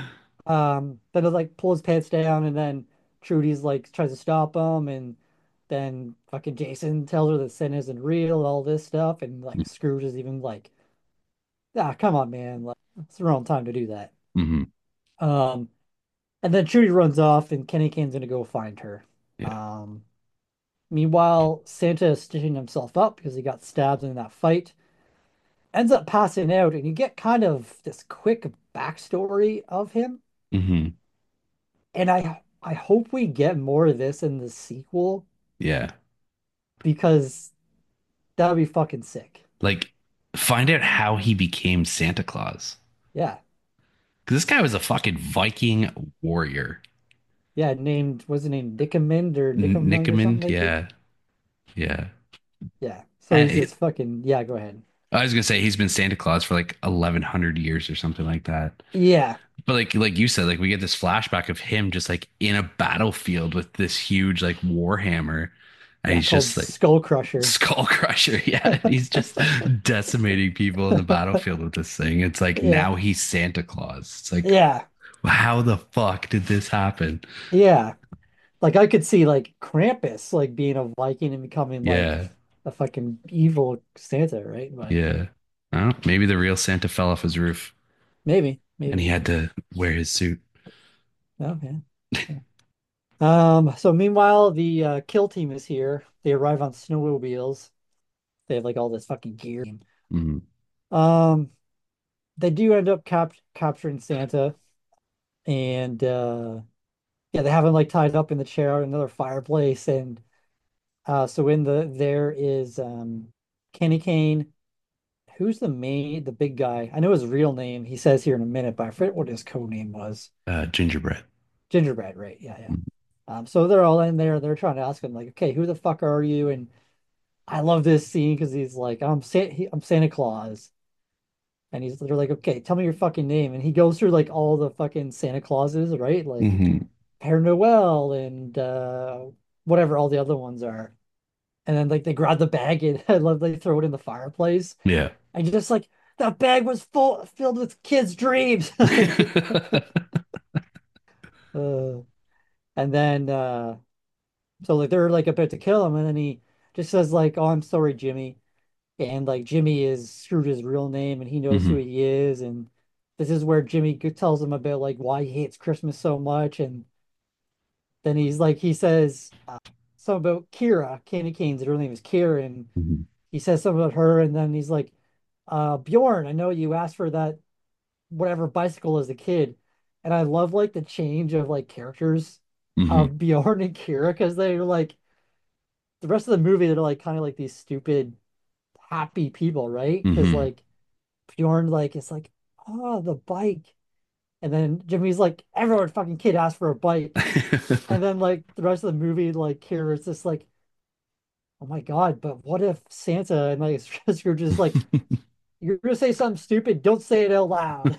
Speaker 3: Um, then he'll like pull his pants down, and then Trudy's like tries to stop him, and then fucking Jason tells her that sin isn't real, all this stuff, and like Scrooge is even like, ah, come on, man, like it's the wrong time to do that.
Speaker 2: Hmm.
Speaker 3: Um, and then Trudy runs off, and Kenny Kane's gonna go find her.
Speaker 2: Yeah.
Speaker 3: Um, meanwhile, Santa is stitching himself up because he got stabbed in that fight, ends up passing out, and you get kind of this quick backstory of him.
Speaker 2: Hmm.
Speaker 3: And I I hope we get more of this in the sequel
Speaker 2: Yeah.
Speaker 3: because that would be fucking sick.
Speaker 2: Like, find out how he became Santa Claus.
Speaker 3: Yeah.
Speaker 2: Because this guy was a fucking Viking warrior.
Speaker 3: Yeah, named was it named Nicomund or
Speaker 2: N-
Speaker 3: Nicomund or something
Speaker 2: Nicomund,
Speaker 3: like that?
Speaker 2: yeah, yeah.
Speaker 3: Yeah. So
Speaker 2: And
Speaker 3: he's
Speaker 2: it,
Speaker 3: just fucking yeah, go ahead.
Speaker 2: I was gonna say he's been Santa Claus for like eleven hundred years or something like that.
Speaker 3: Yeah.
Speaker 2: But like like you said, like we get this flashback of him just like in a battlefield with this huge like war hammer, and
Speaker 3: Yeah,
Speaker 2: he's
Speaker 3: called
Speaker 2: just like
Speaker 3: Skull Crusher.
Speaker 2: Skull Crusher. Yeah, he's just decimating people in the battlefield with this thing. It's like
Speaker 3: Yeah.
Speaker 2: now he's Santa Claus. It's like
Speaker 3: Yeah.
Speaker 2: how the fuck did this happen?
Speaker 3: Yeah. Like I could see like Krampus like being a Viking and becoming like
Speaker 2: Yeah,
Speaker 3: a fucking evil Santa, right? But
Speaker 2: yeah. I don't know. Maybe the real Santa fell off his roof
Speaker 3: maybe,
Speaker 2: and he
Speaker 3: maybe.
Speaker 2: had to wear his suit.
Speaker 3: Oh, yeah. Yeah. Um, so meanwhile, the uh, kill team is here. They arrive on snowmobiles. They have like all this fucking gear.
Speaker 2: Mhm.
Speaker 3: Um, they do end up cap capturing Santa, and uh, yeah, they have him like tied up in the chair in another fireplace. And uh, so in the there is um Kenny Kane. Who's the main, the big guy? I know his real name. He says here in a minute, but I forget what his code name was.
Speaker 2: Uh, gingerbread.
Speaker 3: Gingerbread, right? Yeah, yeah.
Speaker 2: Mhm.
Speaker 3: Um, so they're all in there. They're trying to ask him like, okay, who the fuck are you? And I love this scene because he's like, I'm Sa he, I'm Santa Claus, and he's they're like, okay, tell me your fucking name, and he goes through like all the fucking Santa Clauses, right? Like
Speaker 2: Mhm.
Speaker 3: Père Noel and uh, whatever all the other ones are, and then like they grab the bag and I love they throw it in the fireplace,
Speaker 2: Yeah.
Speaker 3: and just like that bag was full filled with kids' dreams, like, uh, and then uh, so like they're like about to kill him, and then he just says like, oh, I'm sorry, Jimmy. And like Jimmy is Scrooge's real name and he knows who
Speaker 2: Hmm.
Speaker 3: he is. And this is where Jimmy g- tells him about like why he hates Christmas so much. And then he's like, he says uh, something about Kira, Candy Cane's real name is Kira. And
Speaker 2: Hmm.
Speaker 3: he says something about her. And then he's like, uh, Bjorn, I know you asked for that whatever bicycle as a kid. And I love like the change of like characters
Speaker 2: Hmm.
Speaker 3: of Bjorn and Kira because they're like the rest of the movie, they're like kind of like these stupid, happy people, right? Because
Speaker 2: Hmm.
Speaker 3: like Bjorn like is like, oh, the bike. And then Jimmy's like, everyone fucking kid asked for a bike. And then like the rest of the movie, like Kira's just like, oh my God, but what if Santa and like Scrooge is like, you're gonna say something stupid, don't say it out loud.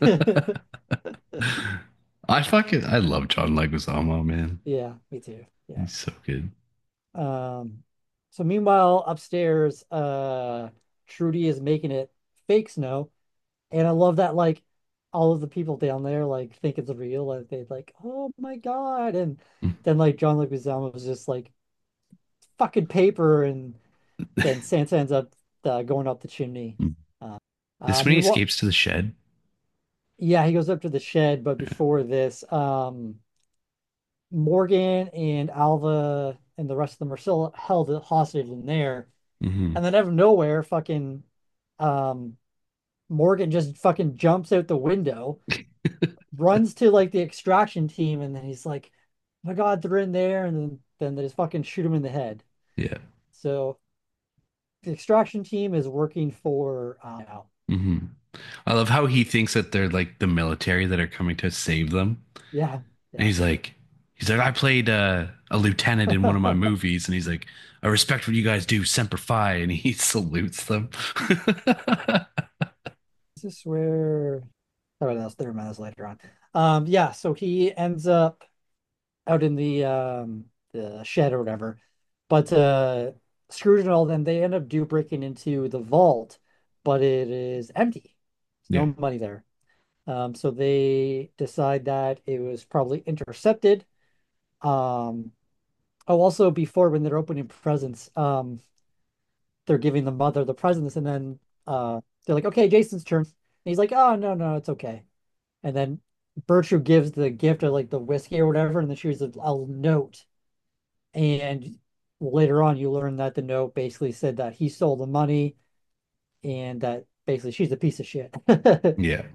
Speaker 2: I fucking I love John Leguizamo, man.
Speaker 3: Yeah, me too. Yeah.
Speaker 2: He's so good.
Speaker 3: Um, so meanwhile, upstairs, uh Trudy is making it fake snow. And I love that like all of the people down there like think it's real. Like they like, oh my God. And then like John Leguizamo was just like fucking paper and then Santa ends up uh, going up the chimney. Uh,
Speaker 2: This
Speaker 3: uh,
Speaker 2: when he
Speaker 3: meanwhile,
Speaker 2: escapes to the shed.
Speaker 3: yeah, he goes up to the shed, but before this, um, Morgan and Alva and the rest of them are still held hostage in there.
Speaker 2: Hmm.
Speaker 3: And then out of nowhere, fucking um, Morgan just fucking jumps out the window runs to like the extraction team, and then he's like, "Oh my God, they're in there!" And then then they just fucking shoot him in the head.
Speaker 2: Yeah.
Speaker 3: So the extraction team is working for uh, now.
Speaker 2: Hmm. I love how he thinks that they're like the military that are coming to save them.
Speaker 3: Yeah,
Speaker 2: And
Speaker 3: yeah.
Speaker 2: he's like, he's like, I played uh, a lieutenant in one of my movies, and he's like, I respect what you guys do, Semper Fi, and he salutes them.
Speaker 3: This is where. Oh, that's thirty minutes later on. Um, yeah, so he ends up out in the um the shed or whatever. But uh Scrooge and all them, they end up do breaking into the vault, but it is empty. There's
Speaker 2: Yeah.
Speaker 3: no money there. Um, so they decide that it was probably intercepted. Um, oh, also before when they're opening presents, um, they're giving the mother the presents, and then uh, they're like, "Okay, Jason's turn." And he's like, "Oh no, no, it's okay." And then Bertram gives the gift of like the whiskey or whatever, and then she was a, a note. And later on, you learn that the note basically said that he stole the money and that basically she's a piece of shit.
Speaker 2: Yeah.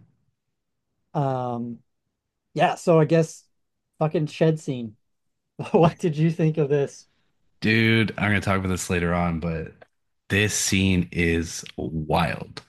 Speaker 3: Um, yeah, so I guess fucking shed scene. What did you think of this?
Speaker 2: Dude, I'm gonna talk about this later on, but this scene is wild.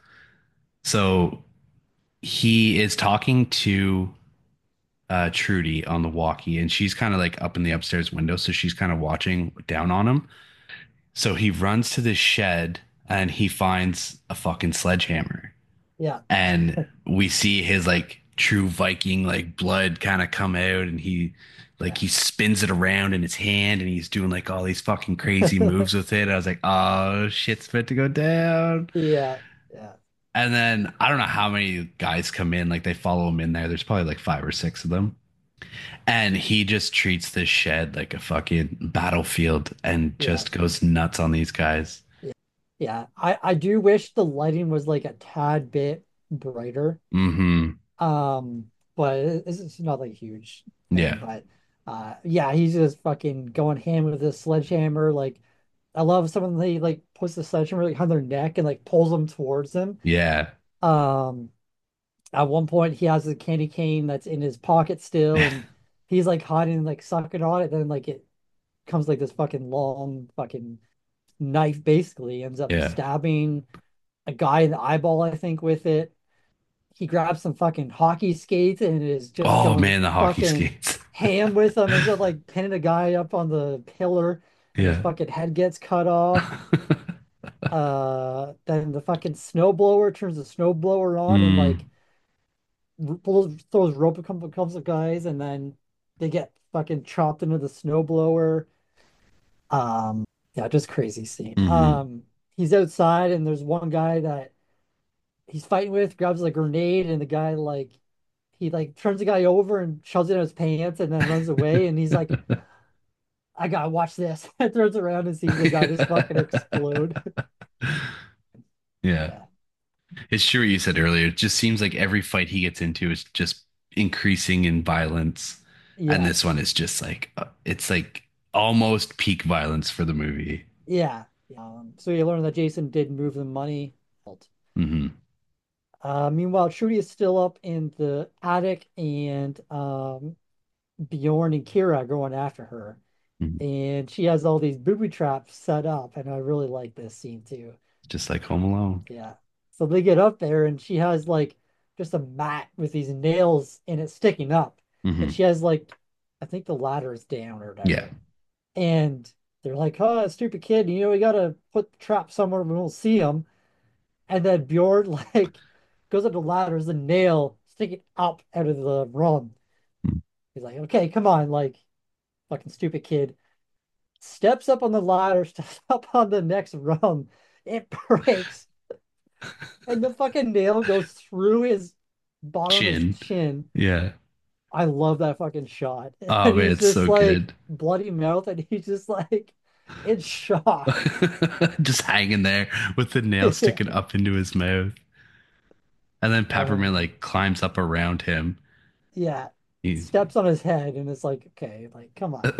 Speaker 2: So he is talking to uh Trudy on the walkie, and she's kind of like up in the upstairs window, so she's kind of watching down on him. So he runs to this shed and he finds a fucking sledgehammer.
Speaker 3: Yeah,
Speaker 2: And we see his like true Viking like blood kind of come out, and he like
Speaker 3: yeah,
Speaker 2: he spins it around in his hand and he's doing like all these fucking crazy moves with it. I was like, oh shit's about to go down.
Speaker 3: yeah, yeah,
Speaker 2: And then I don't know how many guys come in, like they follow him in there. There's probably like five or six of them. And he just treats this shed like a fucking battlefield and
Speaker 3: yeah,
Speaker 2: just goes nuts on these guys.
Speaker 3: yeah. Yeah. I I do wish the lighting was like a tad bit brighter.
Speaker 2: Mm-hmm.
Speaker 3: Um, but it's, it's not like a huge thing.
Speaker 2: Yeah.
Speaker 3: But uh, yeah, he's just fucking going ham with this sledgehammer. Like, I love someone they like puts the sledgehammer like on their neck and like pulls them towards them.
Speaker 2: Yeah.
Speaker 3: Um, at one point he has a candy cane that's in his pocket still, and he's like hiding, like sucking on it. Then like it comes like this fucking long fucking knife, basically ends up
Speaker 2: Yeah.
Speaker 3: stabbing a guy in the eyeball, I think, with it. He grabs some fucking hockey skates and is just
Speaker 2: Oh
Speaker 3: going
Speaker 2: man, the hockey
Speaker 3: fucking
Speaker 2: skates.
Speaker 3: ham with them. Ends up like pinning a guy up on the pillar, and his
Speaker 2: Yeah.
Speaker 3: fucking head gets cut off. Uh, then the fucking snowblower turns the snowblower on and
Speaker 2: Mm,
Speaker 3: like pulls throws rope a couple, couple of guys, and then they get fucking chopped into the snowblower. Um, yeah, just crazy scene.
Speaker 2: hmm.
Speaker 3: Um, he's outside and there's one guy that he's fighting with, grabs a grenade, and the guy like he like turns the guy over and shoves it in his pants and then runs away. And he's like, I gotta watch this. And turns around and sees the guy just fucking explode.
Speaker 2: Yeah.
Speaker 3: Yeah.
Speaker 2: It's true what you said earlier. It just seems like every fight he gets into is just increasing in violence. And
Speaker 3: Yeah.
Speaker 2: this one is just like, uh, it's like almost peak violence for the movie.
Speaker 3: Yeah. Um, so you learn that Jason did move the money.
Speaker 2: Hmm.
Speaker 3: Uh, meanwhile, Trudy is still up in the attic, and um, Bjorn and Kira are going after her. And she has all these booby traps set up, and I really like this scene too.
Speaker 2: Just like Home Alone.
Speaker 3: Yeah. So they get up there, and she has like just a mat with these nails in it sticking up. And
Speaker 2: Hmm.
Speaker 3: she has like, I think the ladder is down or
Speaker 2: Yeah.
Speaker 3: whatever. And they're like, oh, stupid kid, you know, we gotta put the trap somewhere we won't see them. And then Bjorn like goes up the ladder, there's a nail sticking up out of the run. He's like, okay, come on, like fucking stupid kid. Steps up on the ladder, steps up on the next rung. It breaks, and the fucking nail goes through his bottom of his
Speaker 2: Chin.
Speaker 3: chin.
Speaker 2: Yeah.
Speaker 3: I love that fucking shot.
Speaker 2: Oh
Speaker 3: And
Speaker 2: man,
Speaker 3: he's
Speaker 2: it's
Speaker 3: just
Speaker 2: so
Speaker 3: like
Speaker 2: good.
Speaker 3: bloody mouth, and he's just like in shock.
Speaker 2: Just hanging there with the nail
Speaker 3: Yeah.
Speaker 2: sticking up into his mouth. And then Peppermint
Speaker 3: Um,
Speaker 2: like climbs up around him.
Speaker 3: yeah.
Speaker 2: He,
Speaker 3: Steps on his head, and it's like, okay, like, come on.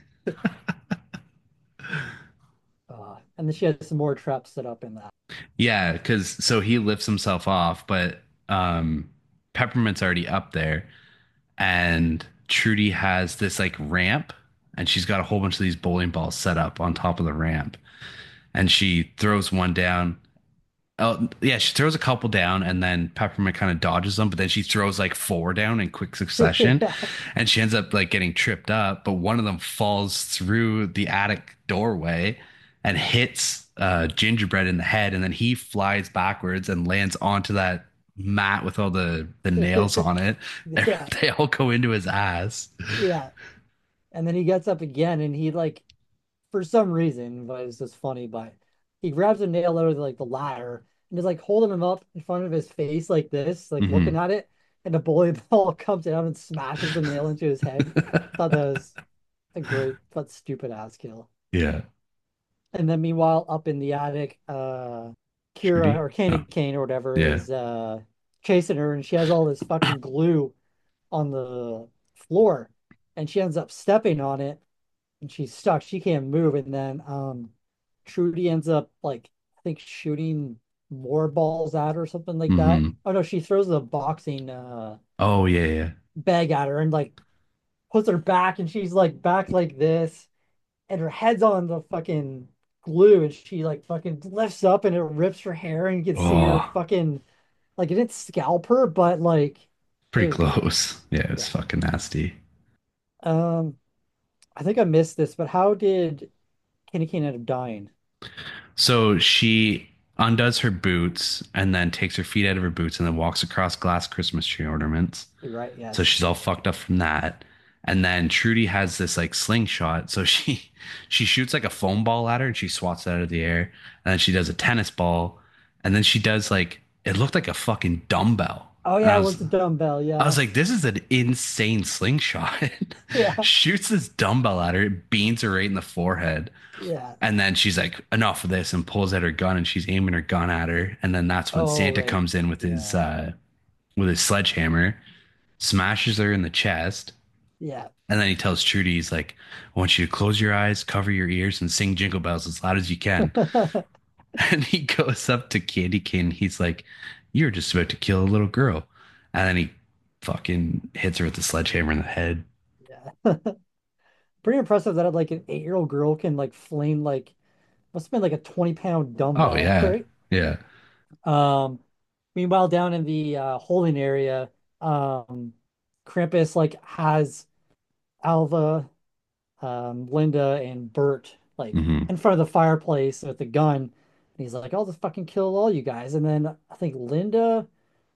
Speaker 3: Uh, and then she has some more traps set up in that.
Speaker 2: yeah, because so he lifts himself off, but um, Peppermint's already up there, and Trudy has this like ramp, and she's got a whole bunch of these bowling balls set up on top of the ramp, and she throws one down. Oh, yeah, she throws a couple down and then Peppermint kind of dodges them, but then she throws like four down in quick succession
Speaker 3: Yeah.
Speaker 2: and she ends up like getting tripped up, but one of them falls through the attic doorway and hits uh Gingerbread in the head, and then he flies backwards and lands onto that mat with all the the nails on it.
Speaker 3: Yeah,
Speaker 2: They all go into his ass.
Speaker 3: yeah. And then he gets up again and he like for some reason, but it's just funny, but he grabs a nail out of like the ladder and is like holding him up in front of his face like this, like looking
Speaker 2: Hmm.
Speaker 3: at it, and the bully ball comes down and smashes the nail into his head. Thought that was a great but stupid ass kill.
Speaker 2: Yeah.
Speaker 3: And then meanwhile, up in the attic, uh Kira
Speaker 2: Trudy.
Speaker 3: or Candy
Speaker 2: Oh,
Speaker 3: Cane or whatever
Speaker 2: yeah.
Speaker 3: is uh chasing her and she has all this fucking glue on the floor and she ends up stepping on it and she's stuck. She can't move. And then um Trudy ends up like I think shooting more balls at her or something like that.
Speaker 2: Hmm.
Speaker 3: Oh no, she throws a boxing uh
Speaker 2: Oh, yeah, yeah.
Speaker 3: bag at her and like puts her back and she's like back like this and her head's on the fucking glue and she like fucking lifts up and it rips her hair and you can see her
Speaker 2: Oh,
Speaker 3: fucking like it didn't scalp her, but like it
Speaker 2: pretty
Speaker 3: was brutal.
Speaker 2: close. Yeah, it was
Speaker 3: Yeah.
Speaker 2: fucking nasty.
Speaker 3: Um I think I missed this, but how did Kenny Kane end up dying?
Speaker 2: So she undoes her boots and then takes her feet out of her boots and then walks across glass Christmas tree ornaments.
Speaker 3: You're right,
Speaker 2: So
Speaker 3: yes.
Speaker 2: she's all fucked up from that. And then Trudy has this like slingshot. So she she shoots like a foam ball at her and she swats it out of the air. And then she does a tennis ball. And then she does like it looked like a fucking dumbbell.
Speaker 3: Oh
Speaker 2: And
Speaker 3: yeah,
Speaker 2: I
Speaker 3: it
Speaker 2: was
Speaker 3: was a dumbbell,
Speaker 2: I was
Speaker 3: yeah.
Speaker 2: like, this is an insane slingshot.
Speaker 3: Yeah.
Speaker 2: Shoots this dumbbell at her, it beans her right in the forehead.
Speaker 3: Yeah.
Speaker 2: And then she's like, enough of this, and pulls out her gun and she's aiming her gun at her. And then that's when
Speaker 3: Oh
Speaker 2: Santa
Speaker 3: right.
Speaker 2: comes in with his
Speaker 3: Yeah.
Speaker 2: uh with his sledgehammer, smashes her in the chest,
Speaker 3: Yeah.
Speaker 2: and then he tells Trudy, he's like, I want you to close your eyes, cover your ears, and sing jingle bells as loud as you can. And he goes up to Candy Cane. He's like, you're just about to kill a little girl. And then he fucking hits her with the sledgehammer in the head.
Speaker 3: Yeah. Pretty impressive that like an eight-year-old girl can like flame like must have been like a twenty pound
Speaker 2: Oh,
Speaker 3: dumbbell,
Speaker 2: yeah.
Speaker 3: right?
Speaker 2: Yeah.
Speaker 3: Um, meanwhile, down in the uh, holding area, um, Krampus like has Alva, um, Linda, and Bert like
Speaker 2: Hmm.
Speaker 3: in front of the fireplace with the gun. And he's like, "I'll just fucking kill all you guys." And then I think Linda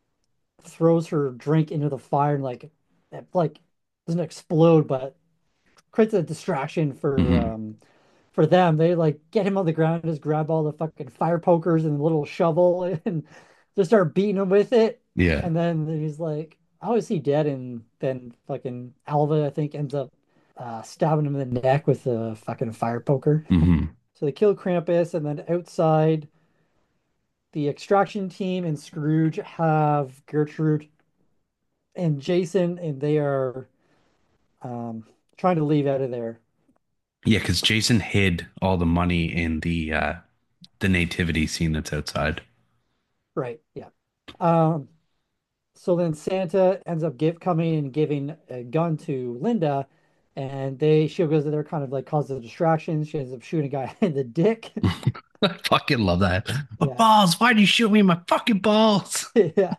Speaker 3: throws her drink into the fire and like it like doesn't explode, but creates a distraction for
Speaker 2: Hmm.
Speaker 3: um for them. They like get him on the ground, just grab all the fucking fire pokers and a little shovel and just start beating him with it.
Speaker 2: Yeah.
Speaker 3: And then he's like, "How is he dead?" And then fucking Alva, I think, ends up uh, stabbing him in the neck with a fucking fire poker.
Speaker 2: Hmm.
Speaker 3: So they kill Krampus, and then outside, the extraction team and Scrooge have Gertrude and Jason, and they are um, trying to leave out of there.
Speaker 2: Yeah, because Jason hid all the money in the uh the nativity scene that's outside.
Speaker 3: Right. Yeah. Um, So then Santa ends up give coming and giving a gun to Linda, and they she goes there kind of like causes a distraction. She ends up shooting a guy in the dick.
Speaker 2: I fucking love that. My
Speaker 3: Yeah,
Speaker 2: balls, why do you shoot me in my fucking balls?
Speaker 3: yeah.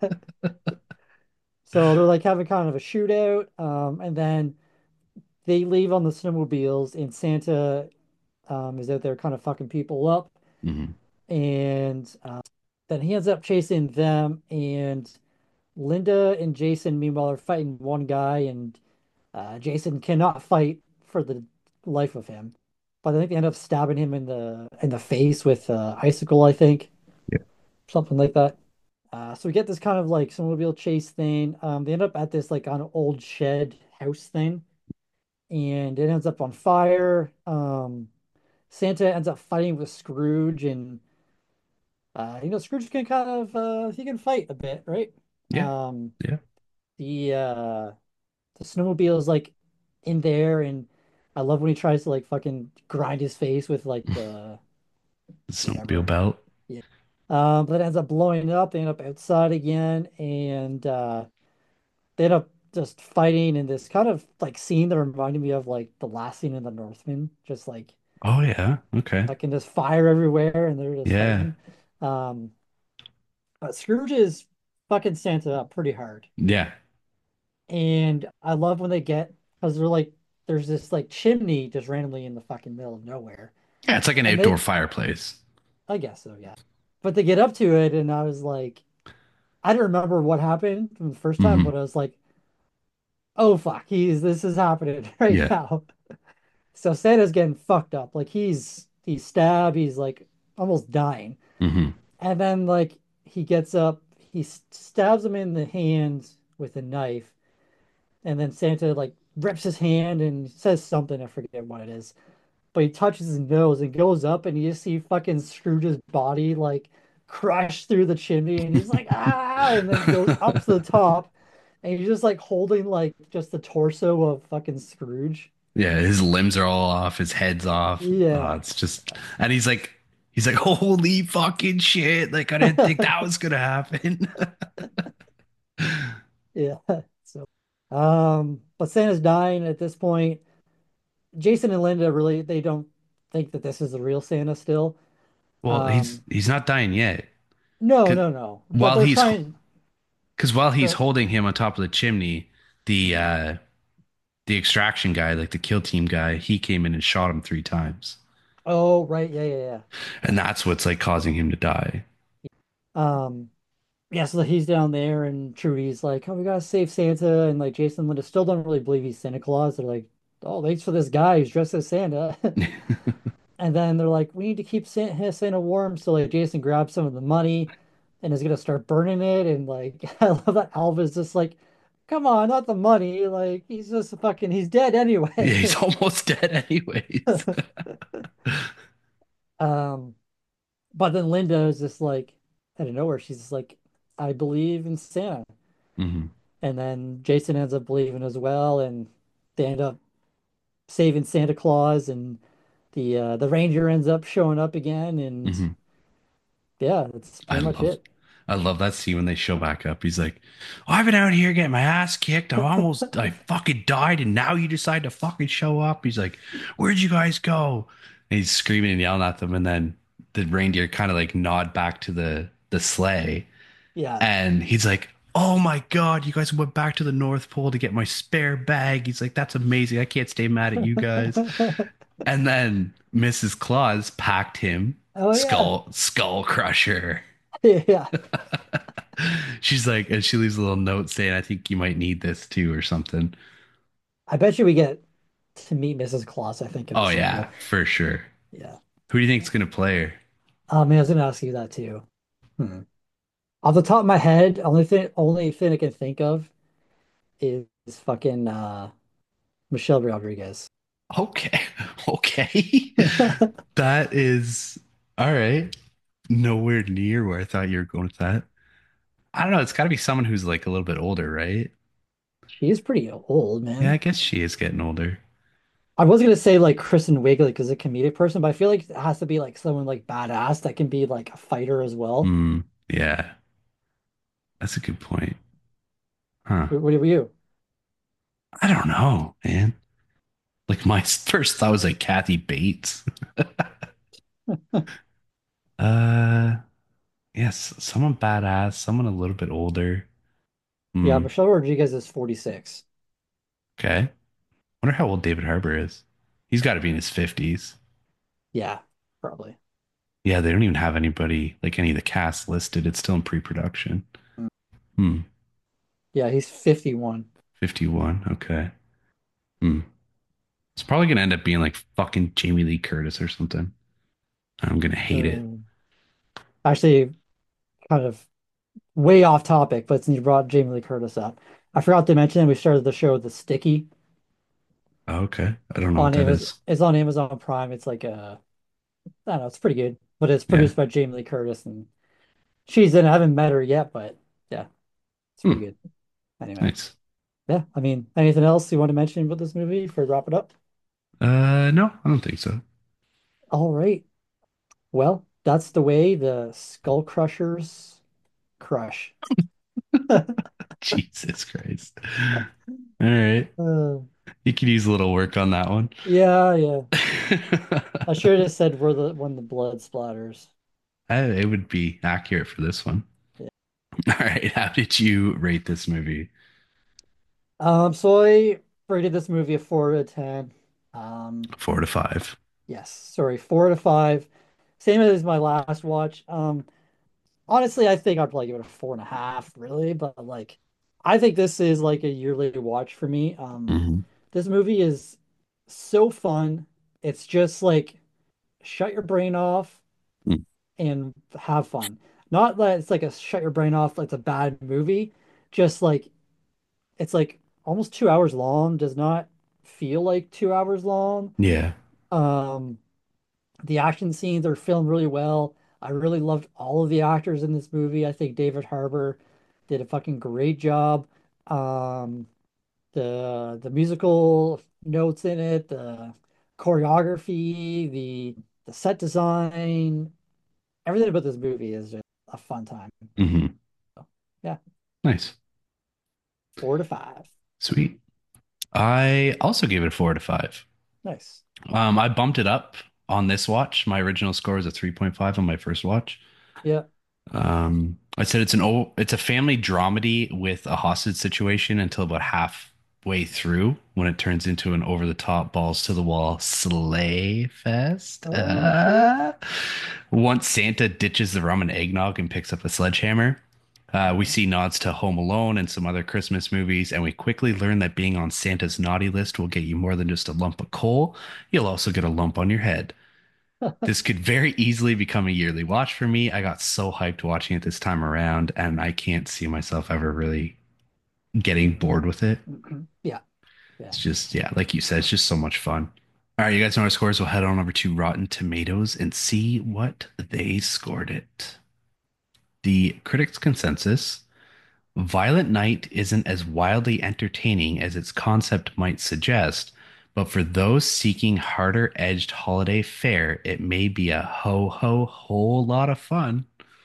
Speaker 3: So they're like having kind of a shootout, um, and then they leave on the snowmobiles, and Santa um, is out there kind of fucking people up,
Speaker 2: Hmm.
Speaker 3: and uh, then he ends up chasing them, and Linda and Jason meanwhile are fighting one guy, and Uh, Jason cannot fight for the life of him, but I think they end up stabbing him in the in the face with uh, icicle, I think,
Speaker 2: Yeah.
Speaker 3: something like that. Uh, so we get this kind of like snowmobile chase thing. Um, they end up at this like on an old shed house thing, and it ends up on fire. Um, Santa ends up fighting with Scrooge, and uh, you know Scrooge can kind of uh, he can fight a bit, right?
Speaker 2: Yeah.
Speaker 3: Um,
Speaker 2: Yeah.
Speaker 3: the uh, the snowmobile is like in there and I love when he tries to like fucking grind his face with like the
Speaker 2: The snowmobile
Speaker 3: whatever.
Speaker 2: belt.
Speaker 3: Yeah. Um, but it ends up blowing up. They end up outside again and uh they end up just fighting in this kind of like scene that reminded me of like the last scene in The Northman, just like
Speaker 2: Oh yeah. Okay.
Speaker 3: fucking just fire everywhere and they're just
Speaker 2: Yeah.
Speaker 3: fighting. Um, but Scrooge is fucking Santa up pretty hard.
Speaker 2: Yeah.
Speaker 3: And I love when they get because they're like there's this like chimney just randomly in the fucking middle of nowhere.
Speaker 2: Yeah, it's like an
Speaker 3: And
Speaker 2: outdoor
Speaker 3: they
Speaker 2: fireplace.
Speaker 3: I guess so, yeah. But they get up to it and I was like I don't remember what happened from the first time,
Speaker 2: Hmm.
Speaker 3: but I was like, oh fuck, he's this is happening right
Speaker 2: Yeah.
Speaker 3: now. So Santa's getting fucked up. Like he's he's stabbed, he's like almost dying.
Speaker 2: Hmm.
Speaker 3: And then like he gets up, he s- stabs him in the hand with a knife, and then Santa like rips his hand and says something, I forget what it is. But he touches his nose and goes up and you just see fucking Scrooge's body like crush through the chimney and he's like ah and then goes up to the top and he's just like holding like just the torso of fucking Scrooge.
Speaker 2: Yeah, his limbs are all off, his head's off. Uh,
Speaker 3: Yeah.
Speaker 2: it's just, and he's like, he's like, holy fucking shit! Like I didn't think that was gonna happen.
Speaker 3: Yeah. So um but Santa's dying at this point. Jason and Linda really they don't think that this is the real Santa still.
Speaker 2: Well, he's
Speaker 3: Um
Speaker 2: he's not dying yet.
Speaker 3: no,
Speaker 2: 'Cause
Speaker 3: no, no. But
Speaker 2: while
Speaker 3: they're
Speaker 2: he's
Speaker 3: trying
Speaker 2: because while he's
Speaker 3: go
Speaker 2: holding him on top of the chimney, the uh the extraction guy, like the kill team guy, he came in and shot him three times,
Speaker 3: oh right, yeah, yeah,
Speaker 2: and that's what's like causing him to die.
Speaker 3: yeah. Um yeah, so he's down there, and Trudy's like, "Oh, we gotta save Santa," and like Jason and Linda still don't really believe he's Santa Claus. They're like, "Oh, thanks for this guy who's dressed as Santa." And then they're like, "We need to keep Santa, Santa warm." So like Jason grabs some of the money and is gonna start burning it. And like, I love that Alva's just like, "Come on, not the money. Like he's just fucking, he's dead
Speaker 2: Yeah, he's
Speaker 3: anyway."
Speaker 2: almost dead anyways.
Speaker 3: Um, but then Linda is just like, out of nowhere, she's just like, "I believe in Santa."
Speaker 2: Hmm.
Speaker 3: And then Jason ends up believing as well, and they end up saving Santa Claus, and the uh, the ranger ends up showing up again, and
Speaker 2: Hmm.
Speaker 3: yeah, that's
Speaker 2: I
Speaker 3: pretty much
Speaker 2: love
Speaker 3: it.
Speaker 2: I love that scene when they show back up. He's like, oh, I've been out here getting my ass kicked. I almost I fucking died, and now you decide to fucking show up. He's like, where'd you guys go? And he's screaming and yelling at them, and then the reindeer kind of like nod back to the the sleigh,
Speaker 3: Yeah.
Speaker 2: and he's like, oh my God, you guys went back to the North Pole to get my spare bag. He's like, that's amazing. I can't stay mad at you guys. And then Missus Claus packed him
Speaker 3: Oh yeah.
Speaker 2: skull skull crusher.
Speaker 3: Yeah.
Speaker 2: She's like, and she leaves a little note saying, I think you might need this too, or something.
Speaker 3: I bet you we get to meet missus Claus, I think, in
Speaker 2: Oh,
Speaker 3: this movie.
Speaker 2: yeah, for sure.
Speaker 3: Yeah.
Speaker 2: Who do you think's gonna play her?
Speaker 3: Um, I was gonna ask you that too. Hmm. Off the top of my head, only thing only thing I can think of is fucking uh Michelle Rodriguez.
Speaker 2: Okay. Okay. That is all right. Nowhere near where I thought you were going with that. I don't know. It's got to be someone who's like a little bit older, right?
Speaker 3: She is pretty old,
Speaker 2: Yeah, I
Speaker 3: man.
Speaker 2: guess she is getting older.
Speaker 3: I was gonna say like Kristen Wiig like as a comedic person, but I feel like it has to be like someone like badass that can be like a fighter as well.
Speaker 2: Hmm. Yeah, that's a good point. Huh.
Speaker 3: What, what about you?
Speaker 2: I don't know, man. Like my first thought was like Kathy Bates. Uh, yes, someone badass, someone a little bit older.
Speaker 3: Yeah,
Speaker 2: Hmm.
Speaker 3: Michelle Rodriguez is forty-six.
Speaker 2: Okay. Wonder how old David Harbour is. He's got to be in his fifties.
Speaker 3: Yeah, probably.
Speaker 2: Yeah, they don't even have anybody, like any of the cast listed. It's still in pre-production. Hmm.
Speaker 3: Yeah, he's fifty-one.
Speaker 2: fifty-one. Okay. Hmm. It's probably gonna end up being like fucking Jamie Lee Curtis or something. I'm gonna hate it.
Speaker 3: Um, actually, kind of way off topic, but since you brought Jamie Lee Curtis up, I forgot to mention we started the show The Sticky
Speaker 2: Okay. I don't know what
Speaker 3: on
Speaker 2: that
Speaker 3: Amazon.
Speaker 2: is.
Speaker 3: It's on Amazon Prime. It's like a, I don't know, it's pretty good, but it's
Speaker 2: Yeah.
Speaker 3: produced by Jamie Lee Curtis, and she's in. I haven't met her yet, but yeah, it's
Speaker 2: Hmm.
Speaker 3: pretty good. Anyway.
Speaker 2: Nice.
Speaker 3: Yeah, I mean, anything else you want to mention about this movie before we wrap it up?
Speaker 2: Uh, no, I don't think so.
Speaker 3: All right. Well, that's the way the Skull Crushers crush.
Speaker 2: Jesus Christ. All right.
Speaker 3: Uh,
Speaker 2: You could use a little work on that one.
Speaker 3: yeah, yeah. I should have said we're the when the blood splatters.
Speaker 2: Uh, It would be accurate for this one.
Speaker 3: Yeah.
Speaker 2: All right. How did you rate this movie?
Speaker 3: Um, so I rated this movie a four out of ten. Um,
Speaker 2: Four to five.
Speaker 3: yes, sorry, four to five. Same as my last watch. Um, honestly, I think I'd probably give it a four and a half, really. But like, I think this is like a yearly watch for me. Um,
Speaker 2: Hmm.
Speaker 3: this movie is so fun. It's just like shut your brain off and have fun. Not that it's like a shut your brain off, like it's a bad movie. Just like it's like almost two hours long, does not feel like two hours long.
Speaker 2: Yeah.
Speaker 3: Um, the action scenes are filmed really well. I really loved all of the actors in this movie. I think David Harbour did a fucking great job. Um, the the musical notes in it, the choreography, the the set design, everything about this movie is just a fun time.
Speaker 2: Hmm.
Speaker 3: So, yeah,
Speaker 2: Nice.
Speaker 3: four to five.
Speaker 2: Sweet. I also gave it a four to five.
Speaker 3: Nice.
Speaker 2: Um, I bumped it up on this watch. My original score was a three point five on my first watch.
Speaker 3: Yeah.
Speaker 2: Um, I said it's an o it's a family dramedy with a hostage situation until about halfway through when it turns into an over-the-top balls to the wall sleigh fest.
Speaker 3: Oh shit.
Speaker 2: Uh, once Santa ditches the rum and eggnog and picks up a sledgehammer, uh, we
Speaker 3: Mhm.
Speaker 2: see nods to Home Alone and some other Christmas movies, and we quickly learn that being on Santa's naughty list will get you more than just a lump of coal. You'll also get a lump on your head. This could very easily become a yearly watch for me. I got so hyped watching it this time around, and I can't see myself ever really getting bored with it.
Speaker 3: Yeah. Yeah.
Speaker 2: It's just, yeah, like you said, it's just so much fun. All right, you guys know our scores. We'll head on over to Rotten Tomatoes and see what they scored it. The critics' consensus: Violent Night isn't as wildly entertaining as its concept might suggest, but for those seeking harder edged holiday fare, it may be a ho ho whole lot of fun.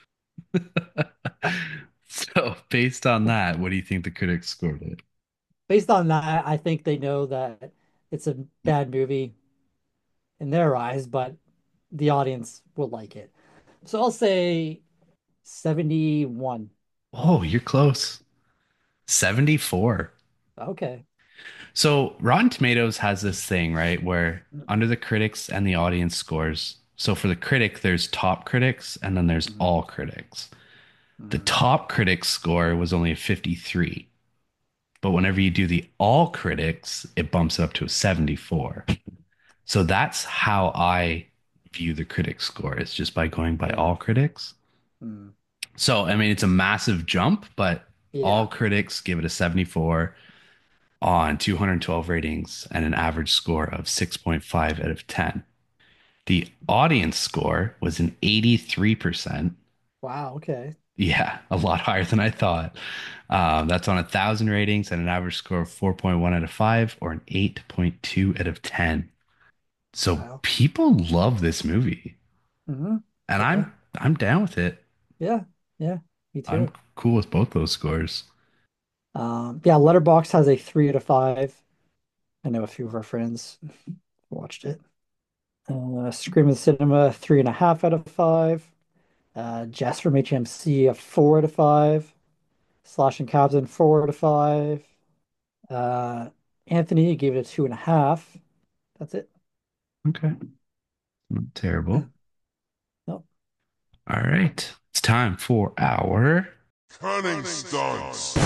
Speaker 2: So, based on that, what do you think the critics scored it?
Speaker 3: Based on that, I think they know that it's a bad movie in their eyes, but the audience will like it. So I'll say seventy-one.
Speaker 2: Oh, you're close. seventy-four.
Speaker 3: Okay.
Speaker 2: So, Rotten Tomatoes has this thing, right, where under the critics and the audience scores. So, for the critic, there's top critics and then there's
Speaker 3: Mhm.
Speaker 2: all critics. The
Speaker 3: Mhm.
Speaker 2: top critics score was only a fifty-three. But whenever you do the all critics, it bumps it up to a seventy-four. So that's how I view the critic score. It's just by going by
Speaker 3: Yeah.
Speaker 2: all critics.
Speaker 3: Mm.
Speaker 2: So, I mean, it's a massive jump, but all
Speaker 3: Yeah.
Speaker 2: critics give it a seventy-four on two hundred twelve ratings and an average score of six point five out of ten. The audience score was an eighty-three percent.
Speaker 3: Wow. Okay.
Speaker 2: Yeah, a lot higher than I thought. Um, that's on a thousand ratings and an average score of four point one out of five or an eight point two out of ten. So
Speaker 3: Wow.
Speaker 2: people love this movie,
Speaker 3: Hmm.
Speaker 2: and
Speaker 3: Okay.
Speaker 2: I'm I'm down with it.
Speaker 3: Yeah. Yeah. Me
Speaker 2: I'm
Speaker 3: too.
Speaker 2: cool with both those scores.
Speaker 3: Um, yeah, Letterbox has a three out of five. I know a few of our friends watched it. Uh, Scream of the Cinema, three and a half out of five. Uh, Jess from H M C, a four out of five. Slash and Captain, four out of five. Uh, Anthony gave it a two and a half. That's it.
Speaker 2: Okay, not terrible.
Speaker 3: No.
Speaker 2: All right, it's time for our.
Speaker 1: Cunning stunts.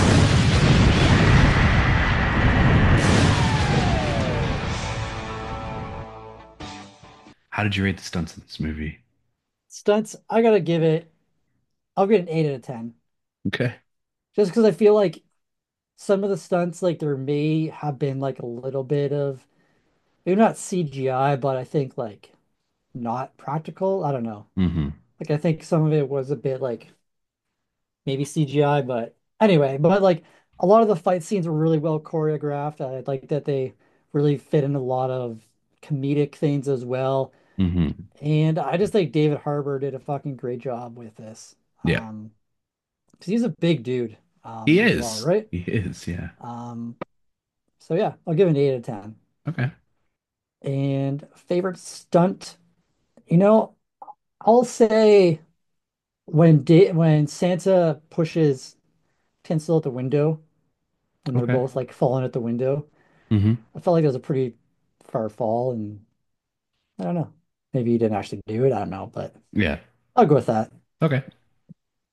Speaker 2: How did you rate the stunts in this movie?
Speaker 3: Stunts, I gotta give it, I'll get an eight out of ten.
Speaker 2: Okay.
Speaker 3: Just because I feel like some of the stunts, like there may have been like a little bit of, maybe not C G I, but I think like not practical. I don't know.
Speaker 2: Mm-hmm.
Speaker 3: Like I think some of it was a bit like maybe C G I, but anyway, but like a lot of the fight scenes were really well choreographed. I like that they really fit in a lot of comedic things as well.
Speaker 2: Mm-hmm.
Speaker 3: And I just think David Harbour did a fucking great job with this.
Speaker 2: Yeah,
Speaker 3: Um, because he's a big dude, um,
Speaker 2: he
Speaker 3: as well,
Speaker 2: is.
Speaker 3: right?
Speaker 2: He is. Yeah.
Speaker 3: Um, so yeah, I'll give it an eight out of ten.
Speaker 2: Okay.
Speaker 3: And favorite stunt, you know, I'll say when da when Santa pushes Tinsel at the window when they're
Speaker 2: Okay.
Speaker 3: both like falling at the window.
Speaker 2: Mm-hmm.
Speaker 3: I felt like that was a pretty far fall, and I don't know. Maybe he didn't actually do it. I don't know, but
Speaker 2: Yeah.
Speaker 3: I'll go with that.
Speaker 2: Okay.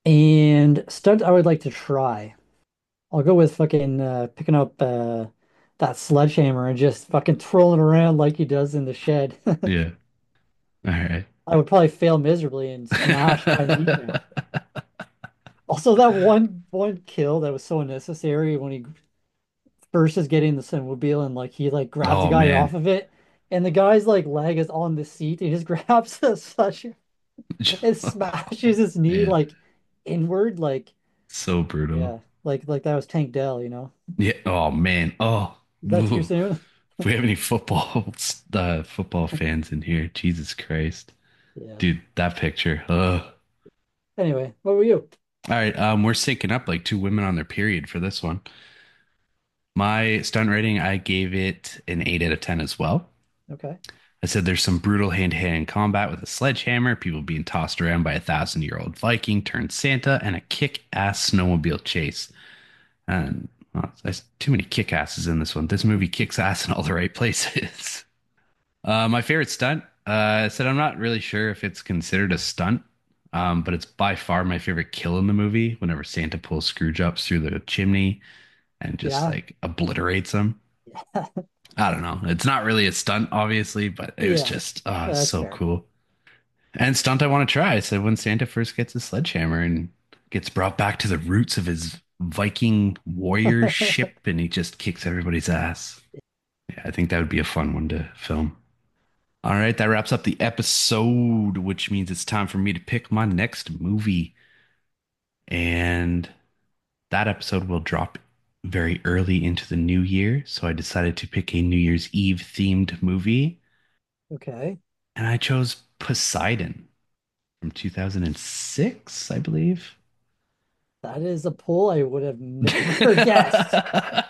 Speaker 3: And stunt I would like to try. I'll go with fucking uh, picking up uh, that sledgehammer and just fucking twirling around like he does in the shed.
Speaker 2: Yeah. All right.
Speaker 3: I would probably fail miserably and smash my kneecap. Also, that one one kill that was so unnecessary when he first is getting the snowmobile and like he like grabs the
Speaker 2: Oh
Speaker 3: guy
Speaker 2: man.
Speaker 3: off of it, and the guy's like leg is on the seat. And he just grabs the sledgehammer and smashes his knee
Speaker 2: Man,
Speaker 3: like inward, like
Speaker 2: so brutal.
Speaker 3: yeah, like like that was Tank Dell, you know?
Speaker 2: Yeah. Oh man. Oh.
Speaker 3: Is that too soon?
Speaker 2: If we have any football uh, football fans in here, Jesus Christ,
Speaker 3: Yeah.
Speaker 2: dude, that picture. Ugh.
Speaker 3: Anyway, what were you?
Speaker 2: All right, um, we're syncing up like two women on their period for this one. My stunt rating, I gave it an eight out of ten as well.
Speaker 3: Okay.
Speaker 2: I said there's some brutal hand-to-hand combat with a sledgehammer, people being tossed around by a thousand-year-old Viking turned Santa, and a kick-ass snowmobile chase. And well, there's too many kick-asses in this one. This movie kicks ass in all the right places. Uh, my favorite stunt, uh, I said I'm not really sure if it's considered a stunt, um, but it's by far my favorite kill in the movie. Whenever Santa pulls Screwdrops through the chimney and just
Speaker 3: Yeah.
Speaker 2: like obliterates them. I don't know. It's not really a stunt, obviously, but it was
Speaker 3: Yeah.
Speaker 2: just uh,
Speaker 3: That's
Speaker 2: so
Speaker 3: fair.
Speaker 2: cool. And stunt I want to try. I said when Santa first gets a sledgehammer and gets brought back to the roots of his Viking warrior ship, and he just kicks everybody's ass. Yeah, I think that would be a fun one to film. All right, that wraps up the episode, which means it's time for me to pick my next movie. And that episode will drop very early into the new year. So I decided to pick a New Year's Eve themed movie.
Speaker 3: Okay.
Speaker 2: And I chose Poseidon from two thousand six, I believe.
Speaker 3: That is a pull I would have never guessed.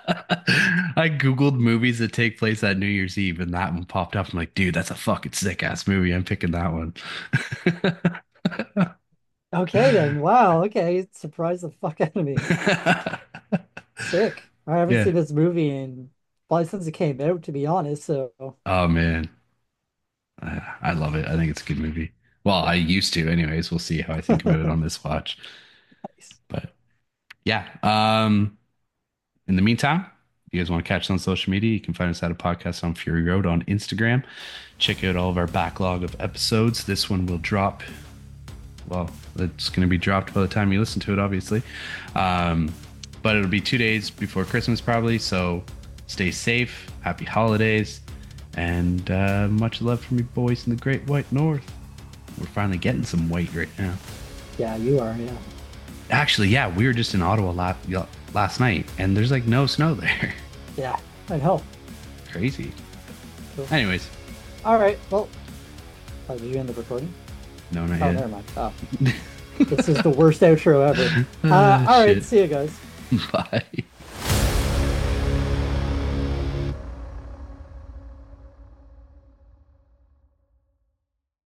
Speaker 2: I Googled movies that take place at New Year's Eve and that one popped up. I'm like, dude, that's a fucking sick ass movie. I'm picking that one.
Speaker 3: Okay then. Wow. Okay. Surprised the fuck out of me. Sick. I haven't
Speaker 2: Yeah.
Speaker 3: seen this movie in probably since it came out, to be honest. So
Speaker 2: Oh man. I, I love it. I think it's a good movie. Well, I used to anyways. We'll see how I think about it on this watch.
Speaker 3: nice.
Speaker 2: But yeah. Um in the meantime, if you guys want to catch us on social media, you can find us at a podcast on Fury Road on Instagram. Check out all of our backlog of episodes. This one will drop. Well, it's going to be dropped by the time you listen to it, obviously. Um, but it'll be two days before Christmas, probably. So stay safe. Happy holidays. And uh, much love from you boys in the Great White North. We're finally getting some white right now.
Speaker 3: Yeah, you are. Yeah.
Speaker 2: Actually, yeah, we were just in Ottawa last, last night, and there's like no snow there.
Speaker 3: Yeah. I know.
Speaker 2: Crazy.
Speaker 3: Cool.
Speaker 2: Anyways,
Speaker 3: All right. Well, oh, did you end the recording?
Speaker 2: no, not
Speaker 3: Oh,
Speaker 2: yet.
Speaker 3: never mind. Oh, this is the worst outro ever. Uh,
Speaker 2: Ah,
Speaker 3: all right.
Speaker 2: shit.
Speaker 3: See you guys.
Speaker 2: Bye.